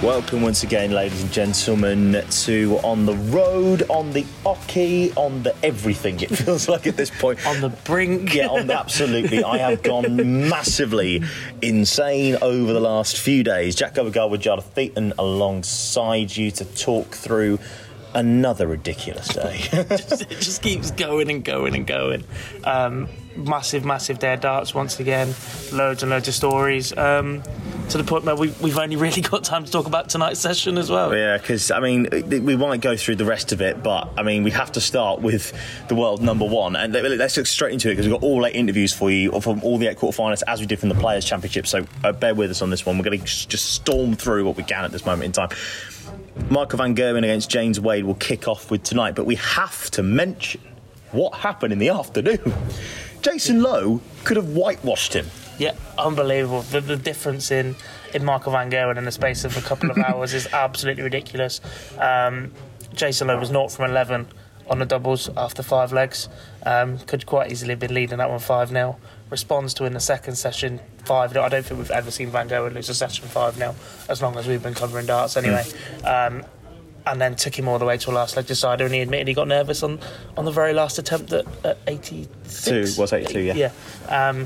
Welcome once again, ladies and gentlemen, to On the Road, on the Oki, on the everything, it feels like at this point. On the brink. Yeah, absolutely. I have gone massively insane over the last few days. Jack Overgard with Jada Theaton alongside you to talk through another ridiculous day. It just keeps going and going and going. Massive day of darts once again. Loads and loads of stories. To the point where we've only really got time to talk about tonight's session as well. Yeah, because, I mean, we might go through the rest of it, but, I mean, we have to start with the world number one. And let's look straight into it, because we've got all 8 interviews for you from all the 8 quarterfinalists, as we did from the Players' Championship. So bear with us on this one. We're going to just storm through what we can at this moment in time. Michael van Gerwen against James Wade will kick off with tonight, but we have to mention what happened in the afternoon. Jason Lowe could have whitewashed him. Yeah, unbelievable. The difference in Michael van Gerwen in the space of a couple of hours is absolutely ridiculous. Jason Lowe was 0 from 11 on the doubles after 5 legs. Could quite easily have been leading that one 5-0. Responds to in the second session 5-0. I don't think we've ever seen van Gerwen lose a session 5-0 as long as we've been covering darts anyway. And then took him all the way to a last leg decider, and he admitted he got nervous on the very last attempt at 86. Was 82, yeah. Yeah.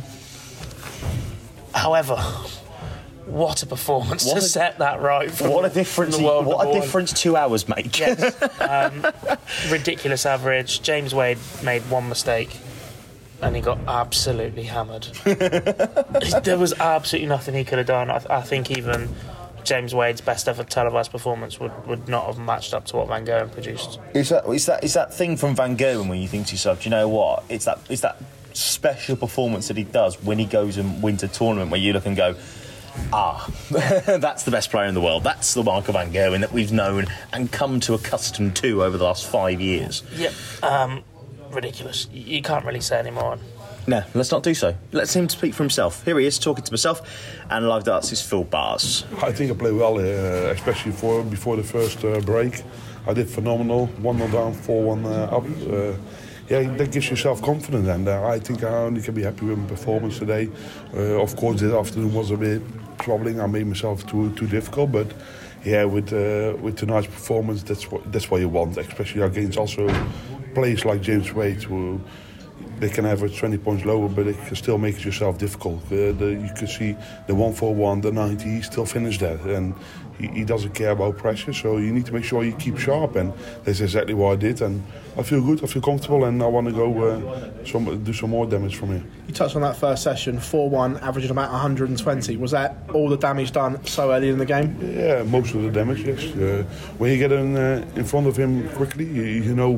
However, what a performance to set that right for what a difference! What a difference 2 hours make. Yes. Ridiculous average. James Wade made one mistake, and he got absolutely hammered. There was absolutely nothing he could have done. I think even James Wade's best ever televised performance would not have matched up to what Van Gerwen produced. Is that thing from Van Gerwen when you think to yourself, do you know what? It's that special performance that he does when he goes and wins a tournament where you look and go, that's the best player in the world. That's the Michael van Gerwen that we've known and come to accustom to over the last 5 years. Yep. Ridiculous. You can't really say any more. No, let's not do so. Let's him speak for himself. Here he is, talking to himself, and Live Darts' Phil Bars. I think I played well, especially before the first break. I did phenomenal. 1-0 down, 4-1 up. That gives you self-confidence, and I think I only can be happy with my performance today. Of course, this afternoon was a bit troubling. I made myself too difficult, but yeah, with tonight's performance, that's what you want, especially against also players like James Wade, who they can average 20 points lower, but it can still make it yourself difficult. You can see the 141, the 90, he still finished that, and he doesn't care about pressure, so you need to make sure you keep sharp, and that's exactly what I did, and I feel good, I feel comfortable, and I want to go do some more damage from here. You touched on that first session, 4-1, averaging about 120. Was that all the damage done so early in the game? Yeah, most of the damage, yes. When you get in front of him quickly, you know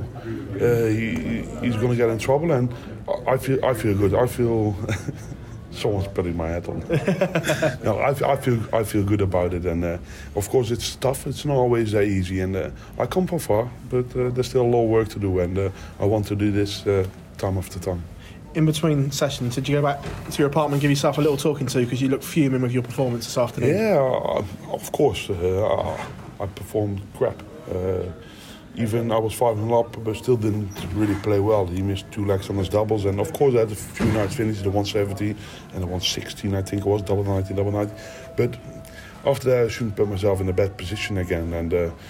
he's going to get in trouble, and I feel good. I feel someone's putting my hat on. No, I feel good about it, and of course it's tough. It's not always that easy, and I come from far, but there's still a lot of work to do, and I want to do this time after time. In between sessions, did you go back to your apartment and give yourself a little talking to, because you look fuming with your performance this afternoon? Yeah, of course. I performed crap. Even I was 5-0 up, but still didn't really play well. He missed 2 legs on his doubles, and of course I had a few nights finished, the 170 and the 116, I think it was, double 90. But after that, I shouldn't put myself in a bad position again. And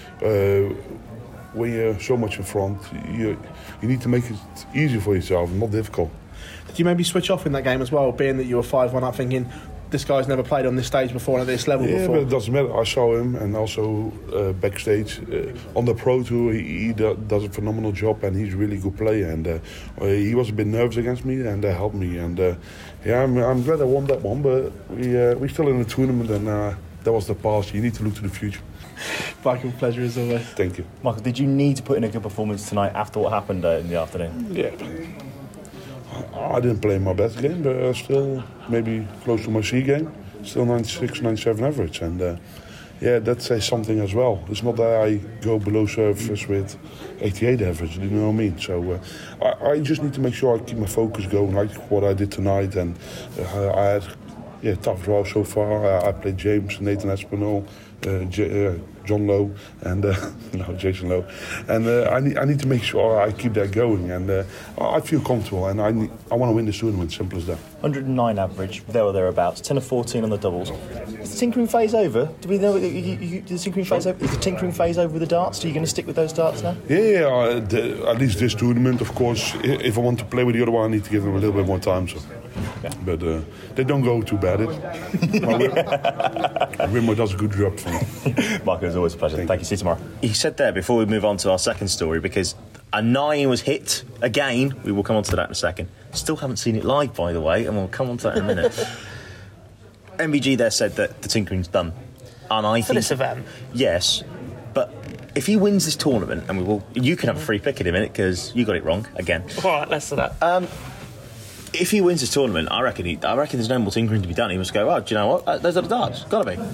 when you're so much in front, you need to make it easy for yourself, not difficult. Did you maybe switch off in that game as well, being that you were 5-1 up, thinking, this guy's never played on this stage before, at this level before? Yeah, but it doesn't matter. I saw him, and also backstage on the Pro Tour, he does a phenomenal job, and he's a really good player. And he was a bit nervous against me, and that helped me. And I'm glad I won that one, but we're still in the tournament, and that was the past. You need to look to the future. Michael, pleasure as always. Thank you. Michael, did you need to put in a good performance tonight after what happened in the afternoon? Yeah. I didn't play my best game, but still maybe close to my C game. Still 96, 97 average. And that says something as well. It's not that I go below surface with 88 average, you know what I mean? So I just need to make sure I keep my focus going, like what I did tonight. And I had tough draws so far. I played James, Nathan Espinal, John Lowe and Jason Lowe, and I need to make sure I keep that going, and I feel comfortable, and I want to win this tournament. Simple as that. 109 average, there or thereabouts. 10 of 14 on the doubles. Is the tinkering phase over? Do we know the tinkering phase over? Is the tinkering phase over with the darts? Are you going to stick with those darts now? Yeah, at least this tournament, of course. If I want to play with the other one, I need to give them a little bit more time. So. Yeah. But they don't go too bad. Wimmer does a good job for me. Marco, it's always a pleasure. Thank you. See you tomorrow. He said there, before we move on to our second story, because a 9 was hit again. We will come on to that in a second. Still haven't seen it live, by the way, and we'll come on to that in a minute. MVG there said that the tinkering's done. And I for think, this event? Yes. But if he wins this tournament, and you can have a free pick in a minute, because you got it wrong again. All right, let's do that. If he wins this tournament, I reckon there's no more tinkering to be done. He must go, do you know what? Those are the darts. Got to be.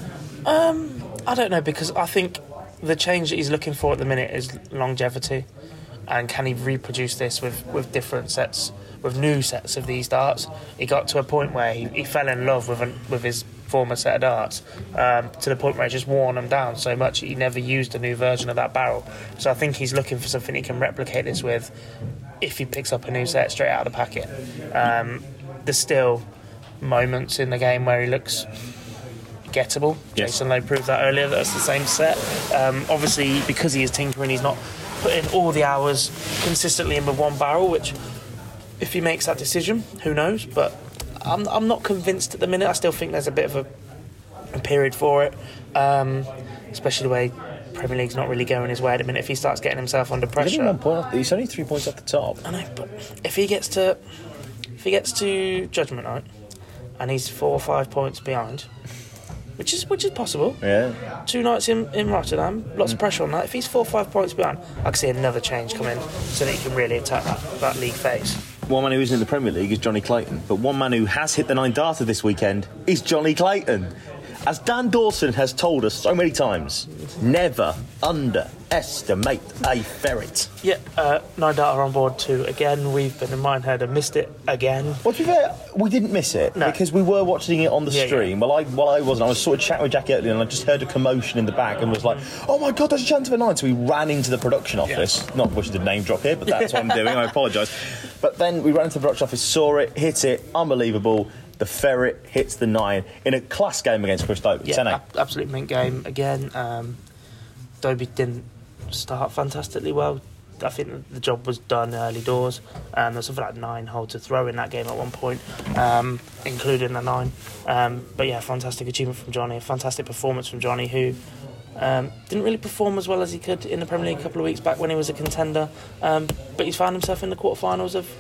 I don't know, because I think the change that he's looking for at the minute is longevity, and can he reproduce this with different sets, with new sets of these darts? He got to a point where he fell in love with his former set of darts, to the point where he just worn them down so much he never used a new version of that barrel. So I think he's looking for something he can replicate this with if he picks up a new set straight out of the packet. There's still moments in the game where he looks gettable. Yes. Jason Lowe proved that earlier, that's the same set. Obviously, because he is tinkering, he's not putting all the hours consistently in with one barrel, which, if he makes that decision, who knows? But I'm not convinced at the minute. I still think there's a bit of a period for it, especially the way Premier League's not really going his way at the minute. If he starts getting himself under pressure, He's only 1 point. He's only 3 points off the top. I know, but if he gets to Judgment Night and he's 4 or 5 points behind, which is possible. Yeah. 2 nights in Rotterdam, lots of pressure on that. If he's 4 or 5 points behind, I can see another change come in so that he can really attack that league phase. One man who isn't in the Premier League is Johnny Clayton, but one man who has hit the 9 darter this weekend is Johnny Clayton. As Dan Dawson has told us so many times, never underestimate a ferret. Yeah, 9 darter on board too. Again, we've been in Minehead and missed it again. Well, to be fair, we didn't miss it because we were watching it on the stream. Yeah. While I wasn't, I was sort of chatting with Jackie earlier and I just heard a commotion in the back and was like, oh my God, there's a chance of a 9. So we ran into the production office. Yeah. Not wishing to name drop here, but that's what I'm doing. I apologise. But then we ran into the production office, saw it, hit it, unbelievable. The ferret hits the 9 in a class game against Chris Dobey. Yeah, absolute mint game again. Dobey didn't start fantastically well. I think the job was done early doors, and there's something like 9 hole to throw in that game at one point, including the 9. But yeah, fantastic achievement from Johnny, a fantastic performance from Johnny, who didn't really perform as well as he could in the Premier League a couple of weeks back when he was a contender, but he's found himself in the quarterfinals of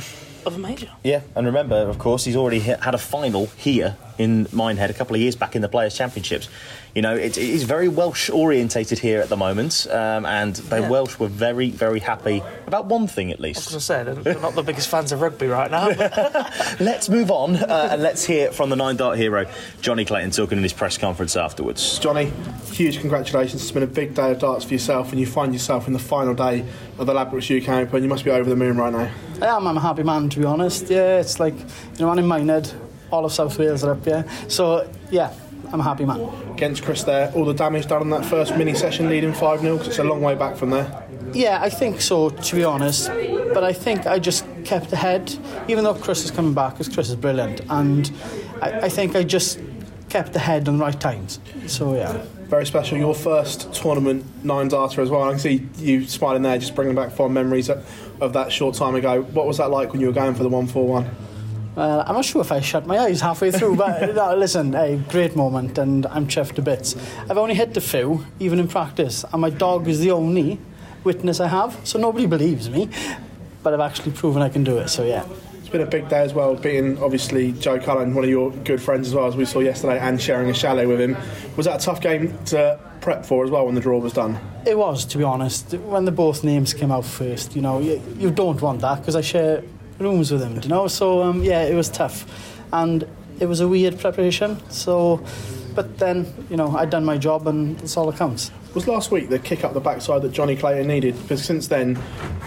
a major. Yeah, and remember, of course, he's already had a final here in Minehead a couple of years back in the Players' Championships. You know, it is very Welsh orientated here at the moment, and the Welsh were very, very happy about one thing at least. I was going to say, they're not the biggest fans of rugby right now. Let's move on and let's hear from the 9-dart hero, Johnny Clayton, talking in his press conference afterwards. Johnny, huge congratulations. It's been a big day of darts for yourself, and you find yourself in the final day of the Ladbrokes UK Open. You must be over the moon right now. I'm a happy man, to be honest. Yeah, it's like, I'm in Minehead, all of South Wales are up here. So, yeah, I'm a happy man. Against Chris there, all the damage done on that first mini-session leading 5-0, because it's a long way back from there. Yeah, I think so, to be honest. But I think I just kept ahead, even though Chris is coming back, because Chris is brilliant. And I think I just kept ahead on the right times. So, yeah. Very special. Your first tournament 9-darter as well. I can see you smiling there, just bringing back fond memories of that short time ago. What was that like when you were going for the 141? Well, I'm not sure if I shut my eyes halfway through, but no, listen, a great moment, and I'm chuffed to bits. I've only hit a few, even in practice, and my dog is the only witness I have, so nobody believes me, but I've actually proven I can do it, so yeah. It's been a big day as well, beating obviously Joe Cullen, one of your good friends as well, as we saw yesterday, and sharing a chalet with him. Was that a tough game to prep for as well when the draw was done? It was, to be honest. When the both names came out first, you don't want that, because I share rooms with him, so yeah, it was tough, and it was a weird preparation, so, but then I'd done my job, and that's all that counts. Was last week the kick up the backside that Johnny Clayton needed? Because since then,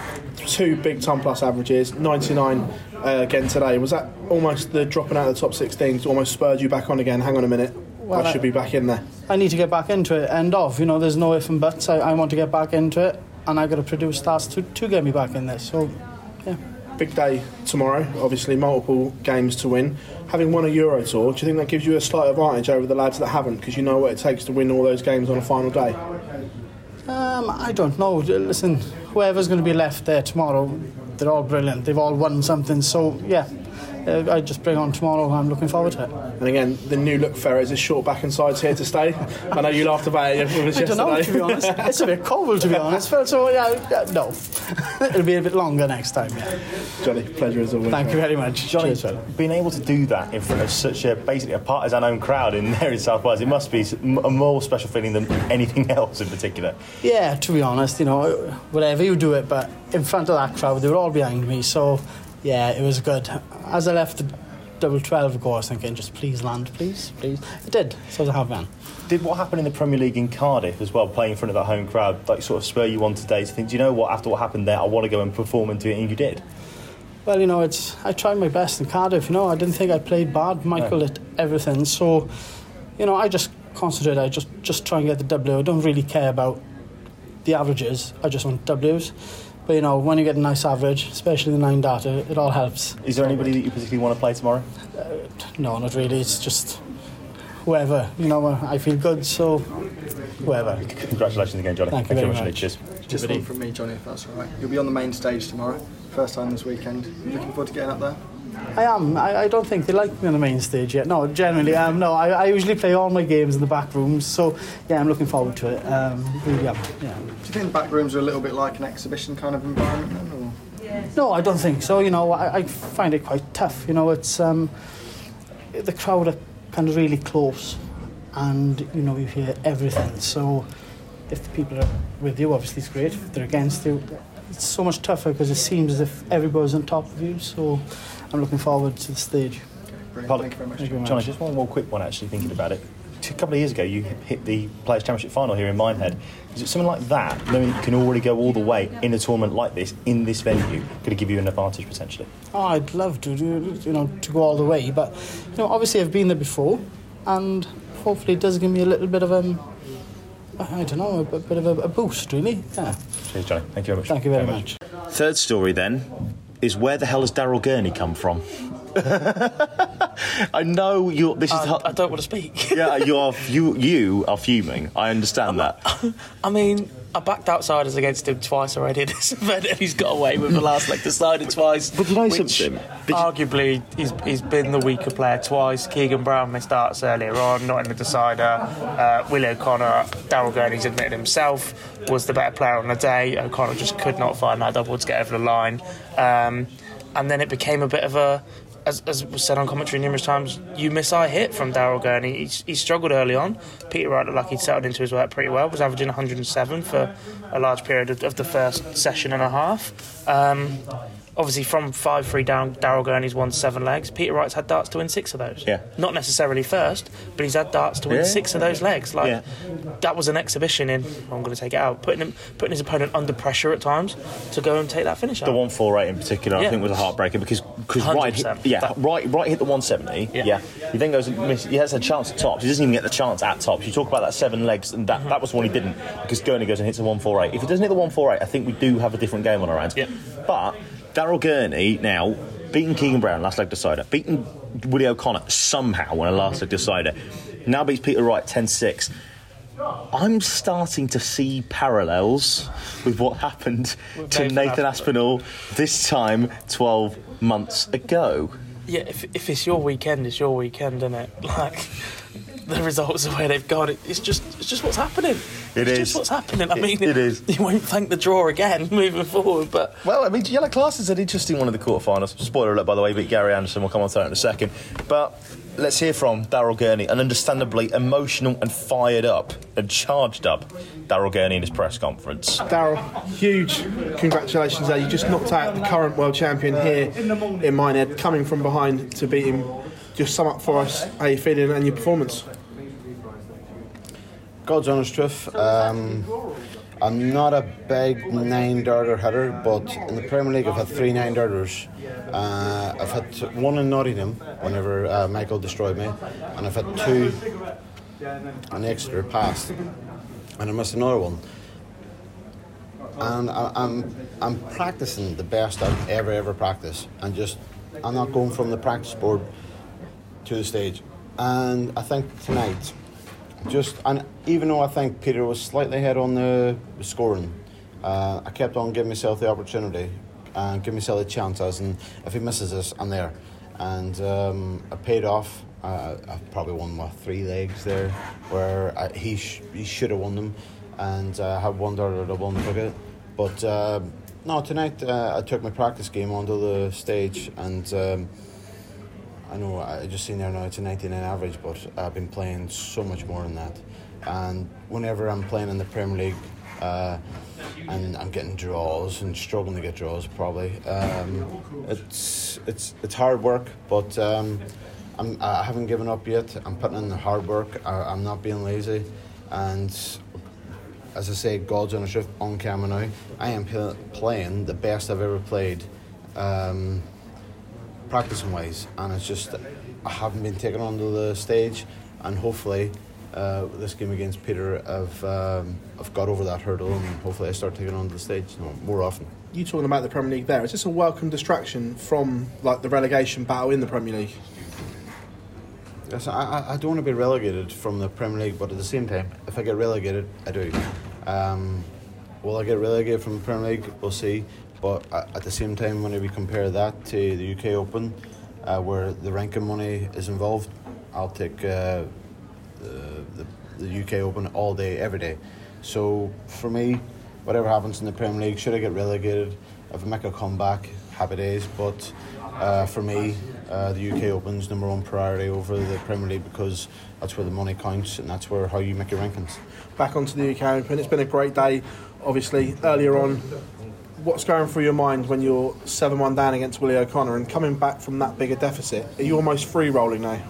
2 big ton plus averages, 99 again today. Was that almost the dropping out of the top 16 almost spurred you back on again? Hang on a minute. I should be back in there. I need to get back into it. There's no if and buts. I want to get back into it, and I've got to produce stats to get me back in there. So, yeah. Big day tomorrow. Obviously, multiple games to win. Having won a Euro Tour, do you think that gives you a slight advantage over the lads that haven't? Because you know what it takes to win all those games on a final day. I don't know. Listen, whoever's going to be left there tomorrow, they're all brilliant. They've all won something. So, yeah, I just bring on tomorrow. I'm looking forward to it. And again, the new look Ferrez is short back and sides here to stay. I know you laughed about it yesterday. I don't know, to be honest. It's a bit cold, to be honest. So, no. It'll be a bit longer next time, yeah. Johnny, pleasure as always. Thank you very much. Johnny, Cheers, being able to do that in front of such basically a partisan-owned crowd in there in South Wales, it must be a more special feeling than anything else in particular. Yeah, to be honest, whatever you do it, but in front of that crowd, they were all behind me, so yeah, it was good. As I left the double 12 ago, I was thinking, just please land, please. It did, so I was a happy man. Did what happened in the Premier League in Cardiff as well, playing in front of that home crowd, sort of spur you on today to think, do you know what, after what happened there, I want to go and perform into it, and you did? Well, I tried my best in Cardiff, I didn't think I played bad. Michael did everything, so, I just concentrated, I just try and get the W. I don't really care about the averages, I just want Ws. But, when you get a nice average, especially the 9 data, it all helps. Is there anybody that you particularly want to play tomorrow? No, not really. It's just whoever. I feel good, so whoever. Congratulations again, Johnny. Thank you very much. Cheers. Just one from me, Johnny, if that's all right. You'll be on the main stage tomorrow, first time this weekend. Looking forward to getting up there? I am. I don't think they like me on the main stage yet. No, generally, no. I usually play all my games in the back rooms, so yeah, I'm looking forward to it. Really am. Yeah. Do you think the back rooms are a little bit like an exhibition kind of environment then, or? No, I don't think so. I find it quite tough. It's the crowd are kind of really close, and you hear everything. So if the people are with you, obviously it's great. If they're against you, it's so much tougher because it seems as if everybody's on top of you. So I'm looking forward to the stage. Brilliant. Thank you very much. Thank you very much. Johnny, just one more quick one, actually, thinking about it. A couple of years ago, you hit the Players' Championship final here in Minehead. Is it something like that, knowing you can already go all the way in a tournament like this, in this venue, could it give you an advantage potentially? Oh, I'd love to, to go all the way. But, obviously I've been there before, and hopefully it does give me a little bit of a bit of a boost, really. Yeah. Cheers, Johnny. Thank you very much. Thank you very much. Third story, then, is where the hell has Daryl Gurney come from? I know you're. This is. I don't want to speak. Yeah, you are fuming. I understand that. I mean, I backed outsiders against him twice already in this event, and he's got away with the last leg decided twice. But you know something? Arguably, he's been the weaker player twice. Keegan Brown missed starts earlier on, not in the decider. Willie O'Connor, Daryl Gurney's admitted himself, was the better player on the day. O'Connor just could not find that double to get over the line. And then it became a bit of a, as was said on commentary numerous times, you miss eye hit from Daryl Gurney. He struggled early on. Peter Wright looked like he'd settled into his work pretty well, was averaging 107 for a large period of the first session and a half. Obviously, from 5-3 down, Daryl Gurney's won 7 legs. Peter Wright's had darts to win 6 of those. Yeah. Not necessarily first, but he's had darts to win 6 of those legs. That was an exhibition in, I'm going to take it out, putting his opponent under pressure at times to go and take that finish out. The 148 in particular, I think, was a heartbreaker because Wright hit the 170. Yeah. He then goes and he has a chance at tops. He doesn't even get the chance at tops. You talk about that 7 legs, and that was the one he didn't, because Gurney goes and hits a 148. If he doesn't hit the 148, I think we do have a different game on our hands. Yeah. But Daryl Gurney now beating Keegan Brown last leg decider, beating Willie O'Connor somehow on a last leg decider, now beats Peter Wright 10-6. I'm starting to see parallels with what happened to Nathan Aspinall this time 12 months ago. Yeah, if it's your weekend, it's your weekend, isn't it? The results of where they've gone, it's just what's happening. It's just what's happening. I mean, it is. You won't thank the draw again moving forward, but... Well, I mean, Yellow Class is an interesting one of the quarterfinals. Spoiler alert, by the way, beat Gary Anderson. We'll come on to that in a second. But let's hear from Daryl Gurney, an understandably emotional and fired up and charged up Daryl Gurney in his press conference. Daryl, huge congratulations there. You just knocked out the current world champion here in Minehead, coming from behind to beat him. Just sum up for us how you're feeling and your performance. God's honest truth, I'm not a big 9-darter hitter, but in the Premier League I've had 3 9-darters. I've had 1 in Nottingham whenever Michael destroyed me, and I've had 2 and Exeter passed, and I missed another one. And I'm practicing the best I've ever practiced, and I'm not going from the practice board to the stage. And I think tonight, and even though I think Peter was slightly ahead on the scoring, I kept on giving myself the opportunity and giving myself the chances, and if he misses this, I'm there. And I paid off. I've probably won 3 legs there, where he should have won them, and I had one dart or double and took it. But no, tonight I took my practice game onto the stage, and I know I just seen there now it's a 99 average, but I've been playing so much more than that. And whenever I'm playing in the Premier League, and I'm getting draws and struggling to get draws, probably it's hard work, but I haven't given up yet. I'm putting in the hard work. I'm not being lazy, and as I say, God's honest truth on camera now, I am playing the best I've ever played, practicing wise, and it's just I haven't been taken onto the stage, and hopefully this game against Peter I've got over that hurdle, and hopefully I start taking onto the stage more often. You talking about the Premier League there, is this a welcome distraction from like the relegation battle in the Premier League? Yes, I don't want to be relegated from the Premier League, but at the same time, if I get relegated, I do. Will I get relegated from the Premier League? We'll see. But at the same time, when we compare that to the UK Open, where the ranking money is involved, I'll take the UK Open all day, every day. So for me, whatever happens in the Premier League, should I get relegated, if I make a comeback, happy days. But for me, the UK Open's number one priority over the Premier League, because that's where the money counts, and that's where how you make your rankings. Back onto the UK Open, it's been a great day. Obviously, earlier on, what's going through your mind when you're 7-1 down against Willie O'Connor and coming back from that bigger deficit? Are you almost free rolling now?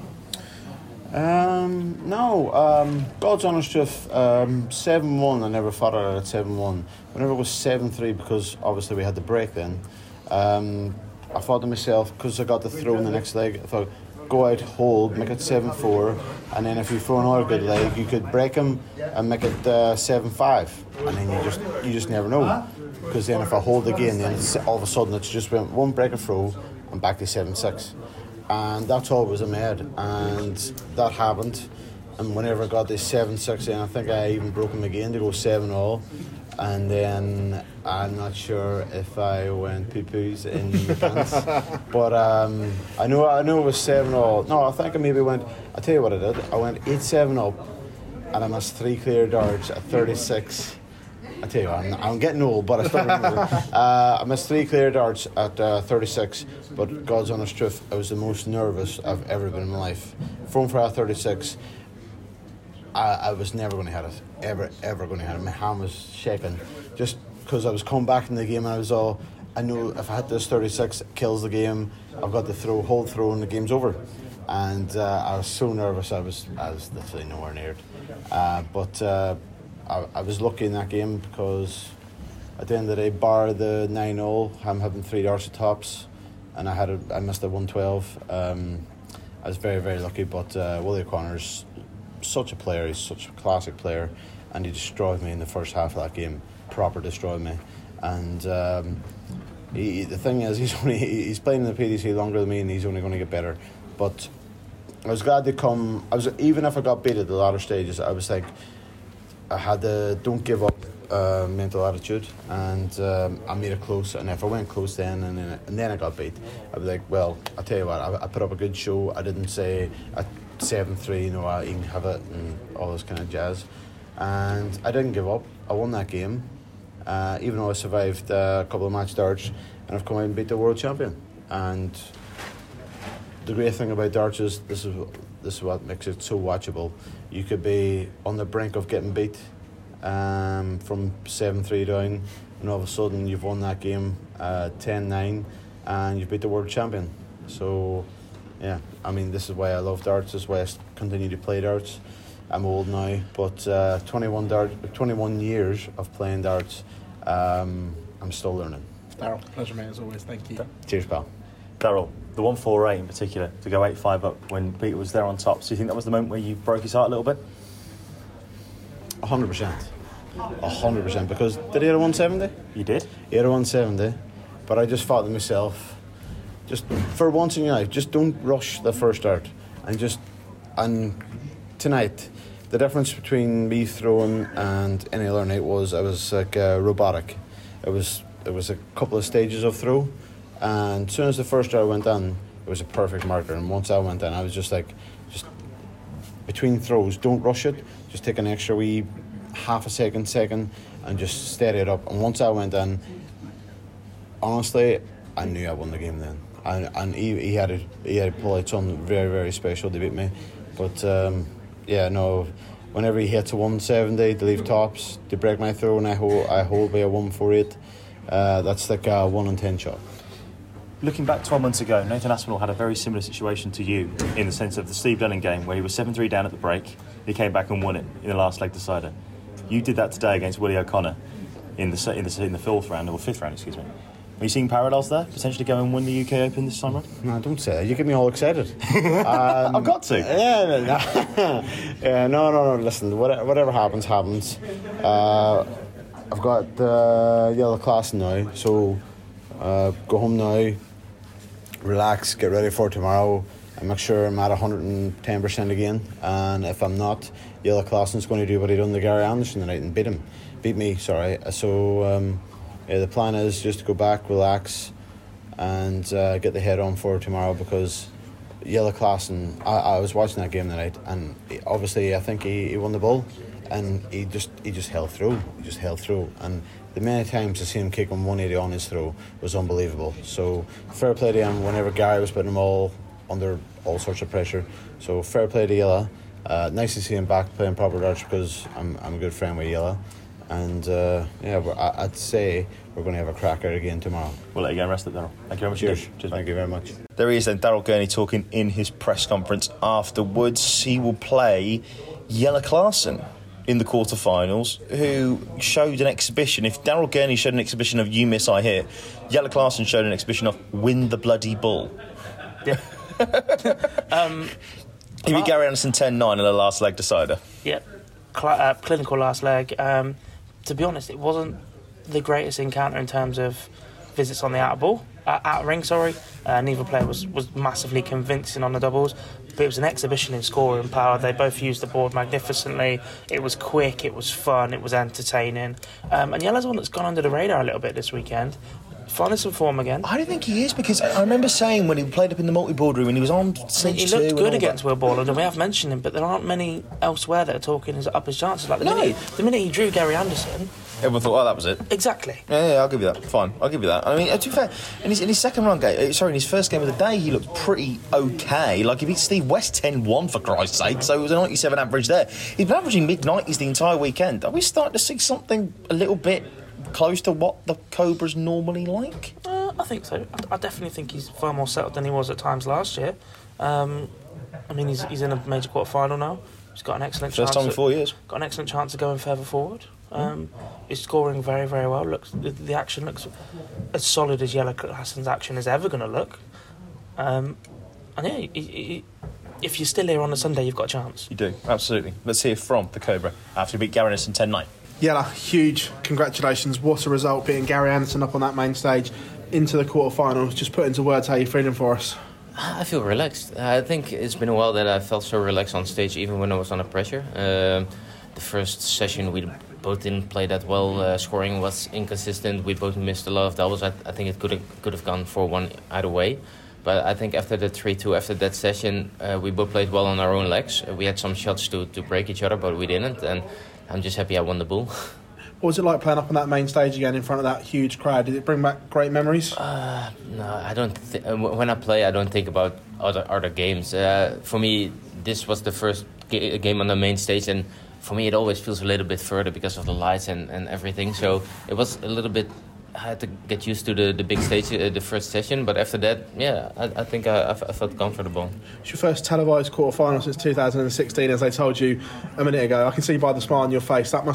No. God's honest truth, 7-1, I never thought of it at 7-1. Whenever it was 7-3, because obviously we had the break then, I thought to myself, because I got the throw in the next leg, I thought, go out, hold, make it 7-4, and then if you throw another good leg, you could break him and make it 7-5, and then you just never know. Because then if I hold again, then all of a sudden it's just went one break a throw and back to 7-6. And that's all was in my head, and that happened. And whenever I got this 7-6 in, I think I even broke him again to go 7-all. And then I'm not sure if I went poo-poos in the pants. But I know it was 7-all. No, I think I maybe went, I'll tell you what I did. I went 8-7 up, and I missed 3 clear darts at 36. I tell you what, I'm getting old, but I still remember. I missed 3 clear darts at 36, but God's honest truth, I was the most nervous I've ever been in my life. From for 36, I was never going to hit it, ever going to hit it. My hand was shaking, just because I was coming back in the game, and I knew if I hit this 36, it kills the game. I've got the hold throw, and the game's over. And I was so nervous, I was literally nowhere near it. But I was lucky in that game, because at the end of the day, bar the 9-all, I'm having 3 darts at tops, and I missed a 112. I was very, very lucky, but Willie O'Connor's such a player, he's such a classic player, and he destroyed me in the first half of that game, proper destroyed me. And the thing is, he's playing in the PDC longer than me, and he's only going to get better. But I was glad to come. Even if I got beat at the latter stages, I was like, I had the don't give up mental attitude, and I made it close. And if I went close then and then I got beat, I'd be like, well, I'll tell you what, I put up a good show. I didn't say at 7-3, I can have it and all this kind of jazz. And I didn't give up. I won that game, even though I survived a couple of match darts, and I've come out and beat the world champion. And the great thing about darts is this is what makes it so watchable. You could be on the brink of getting beat from 7-3 down, and all of a sudden you've won that game 10-9, and you've beat the world champion. So yeah, I mean, this is why I love darts, this is why I continue to play darts. I'm old now, but 21 years of playing darts, I'm still learning. Darryl, pleasure mate as always, thank you. Cheers, pal. Daryl, the 148 in particular, to go 8-5 up when Peter was there on top. So you think that was the moment where you broke his heart a little bit? 100%. 100%. Because did he hit a 170? You did. He hit a 170. But I just thought to myself, just for once in your life, just don't rush the first start. And tonight, the difference between me throwing and any other night was I was like robotic. It was a couple of stages of throw, and as soon as the first arrow went in, it was a perfect marker. And once I went in, I was just between throws, don't rush it. Just take an extra wee half a second, and just steady it up. And once I went in, honestly, I knew I won the game then. And he had to pull out something very, very special to beat me. But whenever he hits a 170, to leave tops, to break my throw, and I hold by a 148, that's like a 1 in 10 shot. Looking back 12 months ago, Nathan Aspinall had a very similar situation to you in the sense of the Steve Dunning game where he was 7-3 down at the break. He came back and won it in the last leg decider. You did that today against Willie O'Connor in the 4th round, or 5th round, excuse me. Are you seeing parallels there? Potentially go and win the UK Open this time around? No, don't say that. You get me all excited. I've got to. No. Listen, whatever happens. I've got the yellow class now, so go home now, relax, get ready for tomorrow, and make sure I'm at 110% again. And if I'm not, yellow Clausen's going to do what he done to Gary Anderson tonight and beat me. So. The plan is just to go back, relax, and get the head on for tomorrow, because Yellow Clausen, I was watching that game tonight, and obviously I think he won the ball, and he just held through. And the many times I seen him kick 180 on his throw was unbelievable. So fair play to him whenever Gary was putting him all under all sorts of pressure. So fair play to Yella. Nice to see him back playing proper darts, because I'm a good friend with Yella. And I'd say we're going to have a cracker again tomorrow. We'll let you go and rest it, Daryl. Thank you very much. Cheers. Thank you very much. There he is then, Daryl Gurney, talking in his press conference afterwards. He will play Jelle Klaasen in the quarterfinals, who showed an exhibition. If Daryl Gurney showed an exhibition of you miss, I hit, Jelle Klaasen showed an exhibition of win the bloody bull. Yeah. He beat Gary Anderson 10-9 in the last leg decider. Yep. Clinical last leg. To be honest, it wasn't the greatest encounter in terms of visits on the outer ring. Neither player was massively convincing on the doubles, but it was an exhibition in scoring power. They both used the board magnificently. It was quick, it was fun, it was entertaining. And Jelle's one that's gone under the radar a little bit this weekend. Finding some form again. I don't think he is, because I remember saying when he played up in the multi-board room and he was on stage 2. He looked good against Will Borland, and we have mentioned him, but there aren't many elsewhere that are talking up his chances. Like the minute he drew Gary Anderson, everyone thought, that was it. Exactly. Yeah, I'll give you that. Fine, I'll give you that. I mean, to be fair, in his second run game, in his first game of the day, he looked pretty okay. Like, he beat Steve West 10-1, for Christ's sake, so it was a 97 average there. He's been averaging mid-90s the entire weekend. Are we starting to see something a little bit close to what the Cobra's normally like? I think so. I definitely think he's far more settled than he was at times last year. He's in a major quarter-final now. He's got an excellent chance. First time in 4 years. Got an excellent chance of going further forward. He's scoring very, very well. The action looks as solid as Jelle Klaasen's action is ever going to look. If you're still here on a Sunday, you've got a chance. You do, absolutely. Let's hear from the Cobra after he beat Gary Anderson 10-9. Jelle, huge congratulations. What a result, beating Gary Anderson up on that main stage into the quarterfinals. Just put into words how you're feeling for us. I feel relaxed. I think it's been a while that I felt so relaxed on stage, even when I was under pressure. The first session we both didn't play that well. Scoring was inconsistent. We both missed a lot of doubles. I think it could have gone 4-1 either way. But I think after the 3-2, after that session, we both played well on our own legs. We had some shots to break each other, but we didn't. And I'm just happy I won the bull. What was it like playing up on that main stage again in front of that huge crowd? Did it bring back great memories? No, I don't. When I play, I don't think about other games. For me, this was the first game on the main stage, and for me, it always feels a little bit further because of the lights and everything. So it was a little bit. I had to get used to the big stage, the first session, but after that, I think I felt comfortable. It's your first televised quarterfinal since 2016, as I told you a minute ago. I can see by the smile on your face that must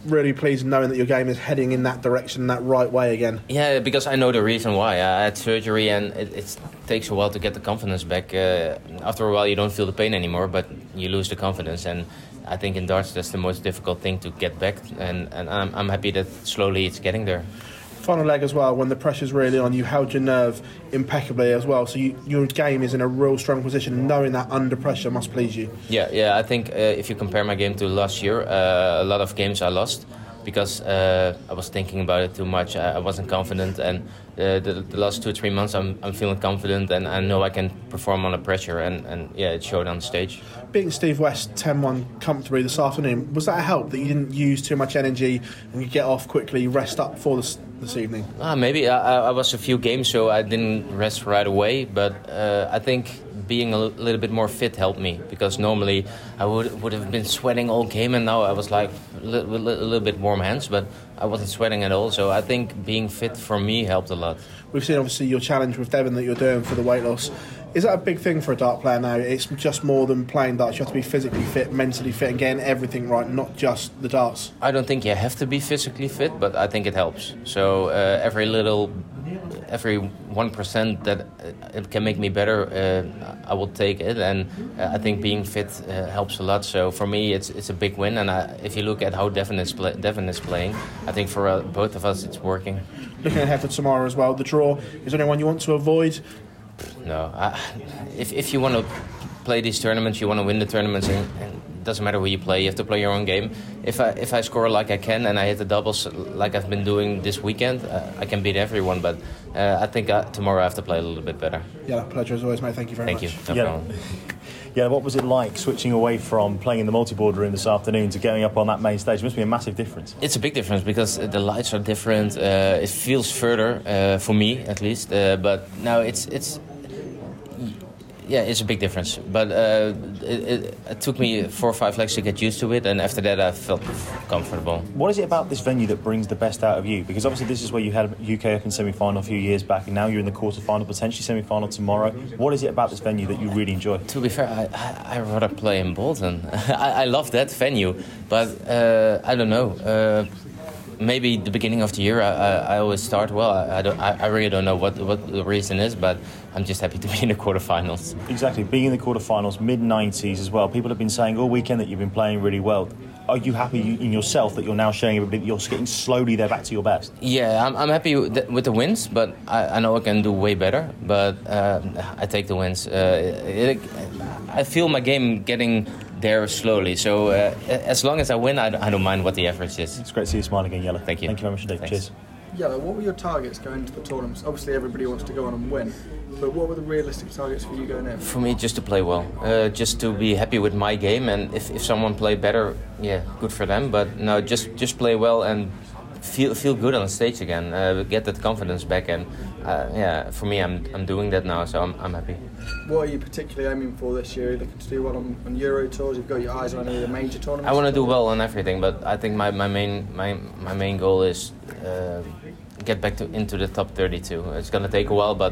really pleased knowing that your game is heading in that direction, that right way again. Yeah, because I know the reason why. I had surgery and it takes a while to get the confidence back. After a while you don't feel the pain anymore, but you lose the confidence, and I think in darts that's the most difficult thing to get back, and I'm happy that slowly it's getting there. Final leg as well, when the pressure's really on, you held your nerve impeccably as well, so your game is in a real strong position. Knowing that under pressure must please you. Yeah, I think if you compare my game to last year, a lot of games I lost because I was thinking about it too much. I wasn't confident, and the last 2 or 3 months I'm feeling confident, and I know I can perform under pressure, and yeah, it showed on stage. Beating Steve West 10-1 comfortably this afternoon, was that a help that you didn't use too much energy and you get off quickly, rest up for this evening? Maybe I was a few games, so I didn't rest right away, but I think being a little bit more fit helped me, because normally I would have been sweating all game, and now I was like a little bit warm hands, but I wasn't sweating at all, so I think being fit for me helped a lot. We've seen obviously your challenge with Devon that you're doing for the weight loss. Is that a big thing for a dart player now? It's just more than playing darts. You have to be physically fit, mentally fit, and getting everything right, not just the darts. I don't think you have to be physically fit, but I think it helps. So every 1% that it can make me better, I will take it, and I think being fit helps a lot. So for me, it's a big win, and if you look at how Devon is playing, I think for both of us it's working. Looking ahead for tomorrow as well, the draw, is there anyone you want to avoid? No, if you want to play these tournaments, you want to win the tournaments, and it doesn't matter who you play. You have to play your own game. If I score like I can and I hit the doubles like I've been doing this weekend, I can beat everyone. But I think tomorrow I have to play a little bit better. Yeah, pleasure as always, mate. Thank you very much. Thank you. No problem. Yeah, what was it like switching away from playing in the multi-board room this afternoon to going up on that main stage? It must be a massive difference. It's a big difference because the lights are different. It feels further, for me at least. But now it's a big difference. But it took me 4 or 5 legs to get used to it, and after that I felt comfortable. What is it about this venue that brings the best out of you? Because obviously this is where you had UK Open semi-final a few years back, and now you're in the quarter-final, potentially semi-final tomorrow. What is it about this venue that you really enjoy? To be fair, I rather play in Bolton. I love that venue, but I don't know. Maybe the beginning of the year I always start well. I really don't know what the reason is, but I'm just happy to be in the quarterfinals. Exactly, being in the quarterfinals, mid-90s as well. People have been saying all weekend that you've been playing really well. Are you happy in yourself that you're now showing everybody that you're getting slowly there back to your best? Yeah, I'm happy with the wins, but I know I can do way better. But I take the wins. I feel my game getting there slowly. So as long as I win, I don't mind what the average is. It's great to see you smile again, Jelle. Thank you. Thank you very much indeed. Cheers. Jelle, what were your targets going into the tournaments? Obviously everybody wants to go on and win, but what were the realistic targets for you going in? For me, just to play well, just to be happy with my game, and if someone play better, yeah, good for them. But no, just play well and feel good on stage again, get that confidence back, and yeah, for me, I'm doing that now, so I'm happy. What are you particularly aiming for this year? Are you looking to do well on Euro tours? You've got your eyes on any of the major tournaments? I want to do well on everything, but I think my main goal is get back into the top 32. It's gonna take a while, but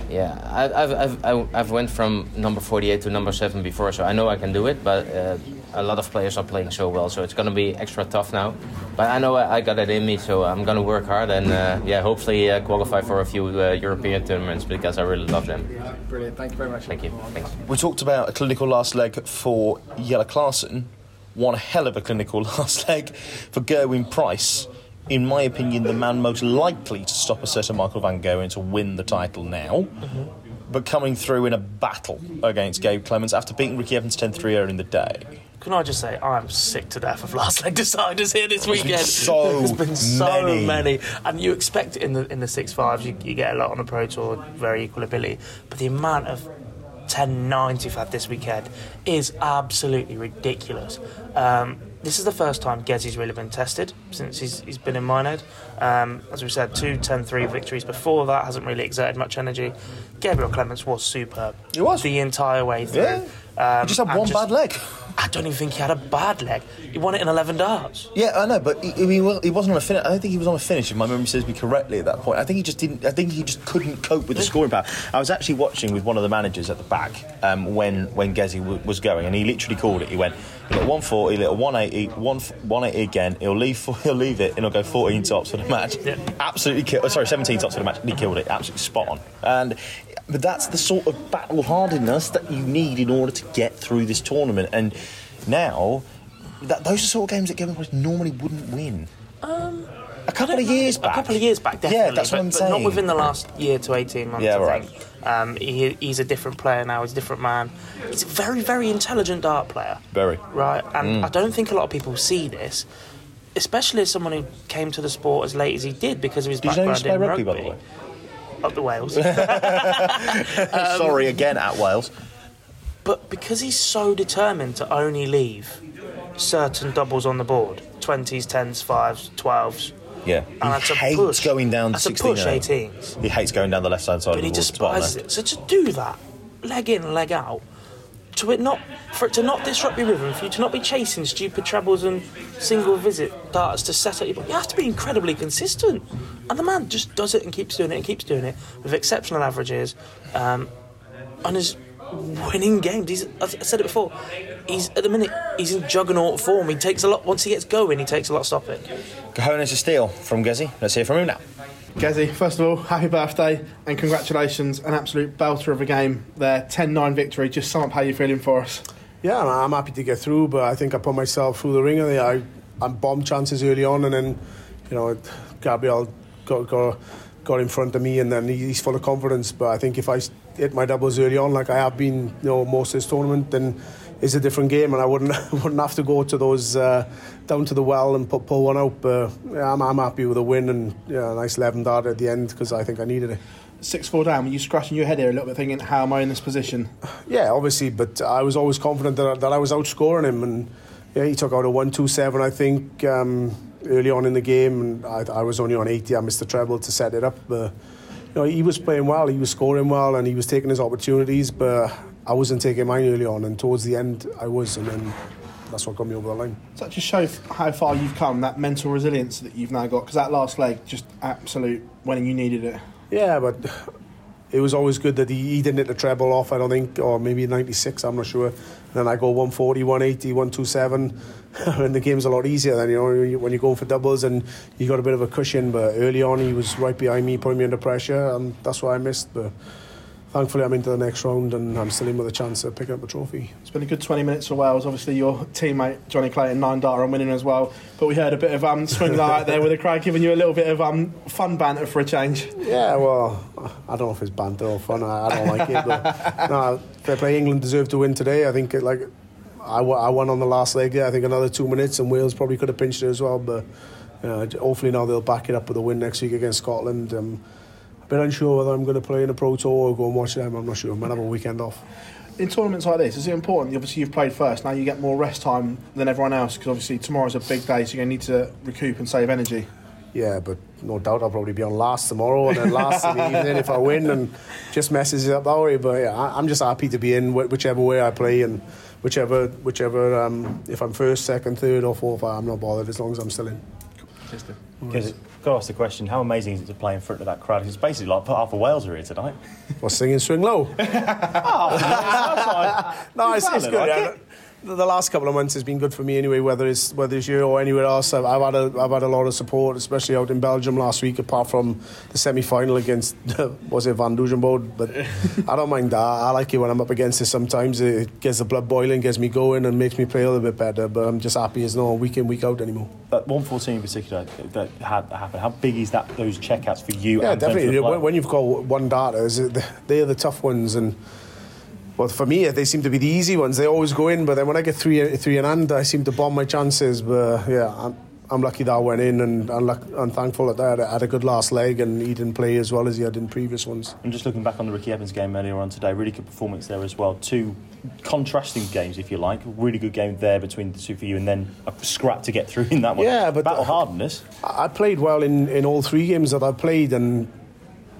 yeah, I've went from number 48 to number 7 before, so I know I can do it. But a lot of players are playing so well, so it's gonna be extra tough now. But I know I got it in me, so I'm gonna work hard and hopefully qualify for a few European tournaments because I really love them. Brilliant, thank you very much. Thank you. Thanks. We talked about a clinical last leg for Jelle Klaasen. One hell of a clinical last leg for Gerwyn Price. In my opinion, the man most likely to stop a certain Michael van Gerwen to win the title now, but coming through in a battle against Gabe Clemens after beating Ricky Evans 10-3 earlier in the day. Can I just say, I'm sick to death of last leg deciders here this weekend. There's been so many. And you expect it in the 6-5s, you get a lot on the Pro Tour, very equal ability. But the amount of 10-9s you've had this weekend is absolutely ridiculous. This is the first time Gezzy's really been tested since he's been in Minehead. As we said, 2 10-3 victories before that, hasn't really exerted much energy. Gabriel Clemens was superb. He was. The entire way through. Yeah. He just had one bad leg. I don't even think he had a bad leg. He won it in 11 darts. Yeah, I know, but he wasn't on a finish. I don't think he was on a finish, if my memory serves me correctly at that point. I think he just didn't. I think he just couldn't cope with the scoring power. I was actually watching with one of the managers at the back when Gezi was going, and he literally called it. He went, he'll hit 140, he'll hit 180, 180 again. He'll leave it, and he'll go 14 tops for the match. Yeah. Absolutely killed. Sorry, 17 tops for the match. And he killed it. Absolutely spot on. But that's the sort of battle hardiness that you need in order to get through this tournament. And now, those are sort of games that Gavin Price normally wouldn't win. A couple of years back, definitely. Yeah, that's what I'm saying. But not within the last year to 18 months, yeah, I right. think. He's a different player now. He's a different man. He's a very, very intelligent dart player. Very. Right? And I don't think a lot of people see this, especially as someone who came to the sport as late as he did because of his background in rugby. By the way? Up the Wales. Sorry again, at Wales. But because he's so determined to only leave certain doubles on the board, 20s, 10s, 5s, 12s. Yeah, and he hates going down that's 16. A push 18s. He hates going down the left-hand side of the board. But he despises it. So to do that, leg in, leg out, for it to not disrupt your rhythm, for you to not be chasing stupid trebles and single visit darts to set up your... You have to be incredibly consistent. And the man just does it and keeps doing it and keeps doing it with exceptional averages and is winning games. I said it before, at the minute, he's in juggernaut form. He takes a lot, once he gets going, he takes a lot of stopping. Cojones of steel from Gezi. Let's hear from him now. Gezi, first of all, happy birthday and congratulations. An absolute belter of a game there. 10-9 victory. Just sum up how you're feeling for us. Yeah, I'm happy to get through, but I think I put myself through the ringer there. I bombed chances early on, and then, Gabriel got in front of me, and then he's full of confidence. But I think if I hit my doubles early on, like I have been, most of this tournament, then it's a different game, and I wouldn't have to go to those down to the well and pull one out. But I'm happy with a win and a nice 11 dart at the end because I think I needed it. 6-4 down. Were you scratching your head here a little bit, thinking, "How am I in this position?" Yeah, obviously, but I was always confident that I was outscoring him, and he took out a 1-2-7, I think, early on in the game, and I was only on 80. I missed the treble to set it up, but he was playing well, he was scoring well, and he was taking his opportunities, but I wasn't taking mine early on, and towards the end I was, and then that's what got me over the line. So that just shows how far you've come, that mental resilience that you've now got, because that last leg, just absolute when you needed it. Yeah, but it was always good that he didn't hit the treble off, I don't think, or maybe 96, I'm not sure. And then I go 140, 180, 127, and the game's a lot easier then, when you're going for doubles and you got a bit of a cushion. But early on he was right behind me, putting me under pressure, and that's why I missed. But thankfully I'm into the next round and I'm still in with a chance of picking up a trophy. It's been a good 20 minutes for Wales. Obviously your teammate Johnny Clayton, 9-darter and winning as well, but we heard a bit of swing out there with the crowd giving you a little bit of fun banter for a change. Yeah, well, I don't know if it's banter or fun. I don't like it, but no, fair play. England deserved to win today. I think I won on the last leg there. I think another 2 minutes and Wales probably could have pinched it as well, but hopefully now they'll back it up with a win next week against Scotland. A bit unsure whether I'm going to play in a Pro Tour or go and watch them. I'm not sure. I might have a weekend off. In tournaments like this, is it important? Obviously you've played first, now you get more rest time than everyone else, because obviously tomorrow's a big day, so you're going to need to recoup and save energy. Yeah, but no doubt I'll probably be on last tomorrow and then last in the evening if I win, and just messes it up that way. But yeah, I'm just happy to be in whichever way I play, and whichever if I'm first, second, third or fourth, I'm not bothered as long as I'm still in. Because got to ask the question, how amazing is it to play in front of that crowd? It's basically like put half of Wales are here tonight. Well, singing Swing Low. No, it's good. Like the last couple of months has been good for me anyway, whether it's here or anywhere else. I've had a lot of support, especially out in Belgium last week, apart from the semi-final against was it Van Duzenbode, but I don't mind that. I like it when I'm up against it sometimes. It gets the blood boiling, gets me going and makes me play a little bit better, but I'm just happy it's not week in, week out anymore. But 114 in particular that had happened, how big is that, those checkouts for you? Yeah, and definitely. For the when you've got one data, they're the tough ones, and well, for me, they seem to be the easy ones. They always go in, but then when I get three in hand, I seem to bomb my chances. But yeah, I'm lucky that I went in, and I'm thankful that I had a good last leg, and he didn't play as well as he had in previous ones. And just looking back on the Ricky Evans game earlier on today, really good performance there as well. Two contrasting games, if you like. A really good game there between the two for you, and then a scrap to get through in that one. Yeah, but battle hardness. I played well in all three games that I played, and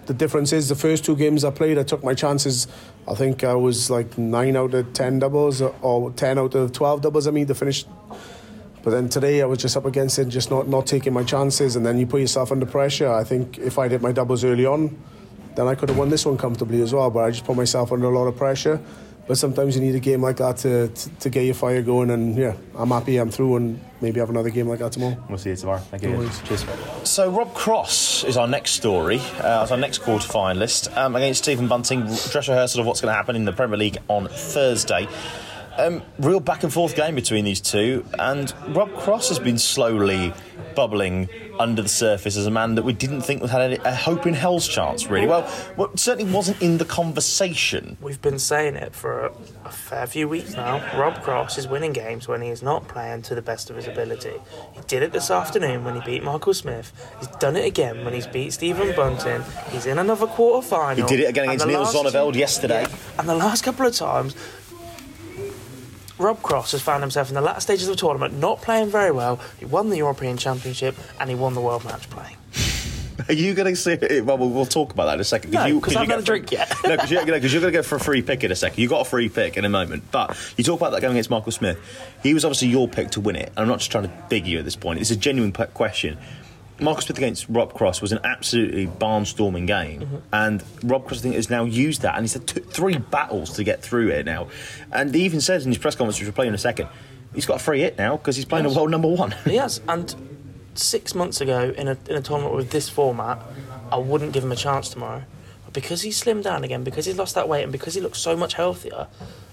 the difference is the first 2 games I played, I took my chances. I think I was like 9 out of 10 doubles or 10 out of 12 doubles. To finish. But then today I was just up against it, just not taking my chances, and then you put yourself under pressure. I think if I'd hit my doubles early on, then I could have won this one comfortably as well. But I just put myself under a lot of pressure. But sometimes you need a game like that to get your fire going. And yeah, I'm happy I'm through, and maybe have another game like that tomorrow. We'll see you tomorrow. Thank you. Cheers. So Rob Cross is our next story, as our next quarter-finalist, against Stephen Bunting. Dress rehearsal of what's going to happen in the Premier League on Thursday. Real back and forth game between these two, and Rob Cross has been slowly bubbling under the surface as a man that we didn't think had a hope in hell's chance, really. Well, certainly wasn't in the conversation. We've been saying it for a fair few weeks now. Rob Cross is winning games when he is not playing to the best of his ability. He did it this afternoon when he beat Michael Smith. He's done it again when he's beat Stephen Bunting. He's in another quarter-final. He did it again against Neil Zonneveld yesterday. Yeah, and the last couple of times, Rob Cross has found himself in the latter stages of the tournament not playing very well. He won the European Championship and he won the World Match Play. Are you going to see it? Well, we'll talk about that in a second. No, because I've not had a drink yet. No, because you're going to go for a free pick in a second. You got a free pick in a moment. But you talk about that game against Michael Smith. He was obviously your pick to win it. And I'm not just trying to big you at this point. It's a genuine question. Michael Smith against Rob Cross was an absolutely barnstorming game, and Rob Cross, I think, has now used that, and he's had 3 battles to get through it now. And he even says in his press conference, which we'll play in a second, he's got a free hit now because he's playing a world number 1. He has, and 6 months ago in a tournament with this format, I wouldn't give him a chance tomorrow. But because he's slimmed down again, because he's lost that weight, and because he looks so much healthier,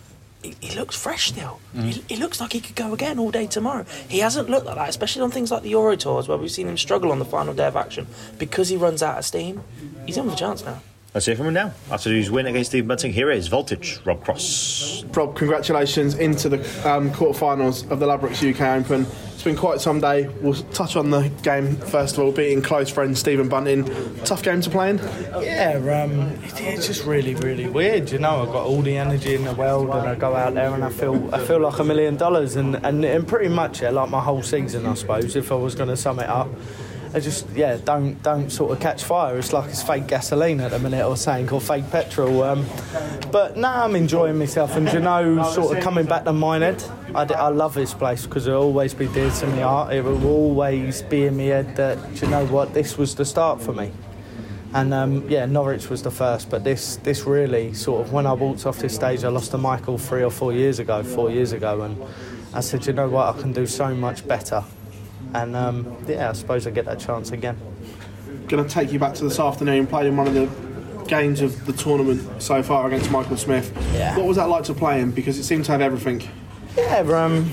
he looks fresh still. He looks like he could go again all day tomorrow. He hasn't looked like that, especially on things like the Euro Tours, where we've seen him struggle on the final day of action because he runs out of steam. He's in with a chance now. Let's hear from him now. After his win against Stephen Bunting, here is Voltage, Rob Cross. Rob, congratulations into the quarterfinals of the Ladbrokes UK Open. It's been quite some day. We'll touch on the game first of all, beating close friend Stephen Bunting. Tough game to play in? Yeah, it's just really, really weird. I've got all the energy in the world, and I go out there and I feel like $1 million, and pretty much like my whole season, I suppose, if I was going to sum it up. I just, don't sort of catch fire. It's like it's fake gasoline at the minute or something, or fake petrol. But now I'm enjoying myself, and sort of coming back to Minehead. I love this place because it'll always be dear to my heart. It will always be in my head that, this was the start for me. And Norwich was the first, but this really sort of, when I walked off this stage, I lost to Michael 4 years ago, and I said, I can do so much better. And I suppose I get that chance again. Going to take you back to this afternoon, played in one of the games of the tournament so far against Michael Smith. Yeah. What was that like to play in? Because it seemed to have everything. Yeah,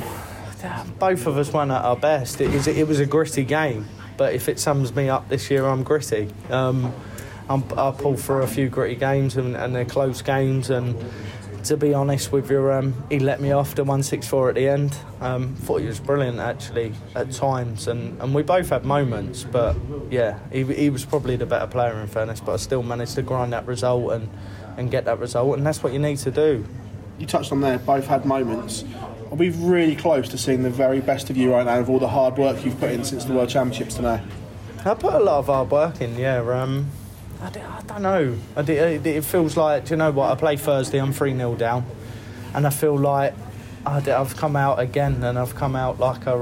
both of us won at our best. It was a gritty game, but if it sums me up this year, I'm gritty. I pulled through a few gritty games and they're close games, and to be honest with you, he let me off the 164 at the end. Thought he was brilliant actually at times, and we both had moments, but he was probably the better player in fairness, but I still managed to grind that result and get that result, and that's what you need to do. You touched on there, both had moments. Are we really close to seeing the very best of you right now, with all the hard work you've put in since the World Championships today? I put a lot of hard work in, I don't know. It feels like, I play Thursday, I'm 3-0 down, and I feel like I've come out again, and I've come out like a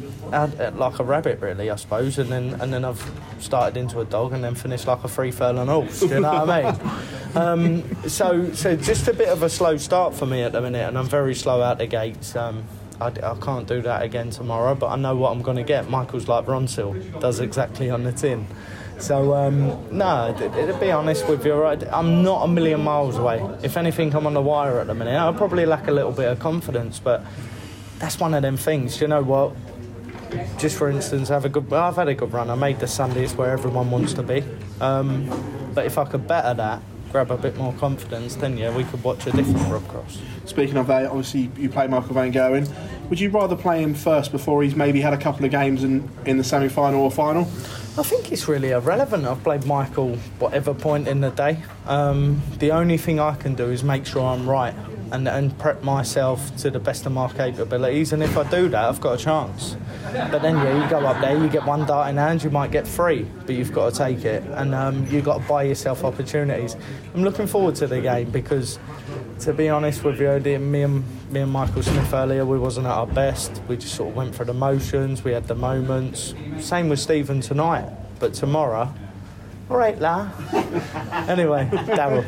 rabbit, really, I suppose, and then I've started into a dog, and then finished like a 3-furlong horse. Do you know what I mean? So just a bit of a slow start for me at the minute, and I'm very slow out the gates. I can't do that again tomorrow, but I know what I'm going to get. Michael's like Bronsil, does exactly on the tin. So, to be honest with you, I'm not a million miles away. If anything, I'm on the wire at the minute. I probably lack a little bit of confidence, but that's one of them things. You know what? Just for instance, I've had a good run. I made the Sundays where everyone wants to be. But if I could better that, grab a bit more confidence, then we could watch a different Rob Cross. Speaking of that, obviously you play Michael van Gerwen. Would you rather play him first before he's maybe had a couple of games in the semi-final or final? I think it's really irrelevant. I've played Michael whatever point in the day. The only thing I can do is make sure I'm right and prep myself to the best of my capabilities. And if I do that, I've got a chance. But then, you go up there, you get one dart in hand, you might get 3, but you've got to take it. And you've got to buy yourself opportunities. I'm looking forward to the game because, to be honest with you, me and Michael Smith earlier, we wasn't at our best. We just sort of went through the motions, we had the moments. Same with Stephen tonight, but tomorrow... All right, La. Anyway, Darryl.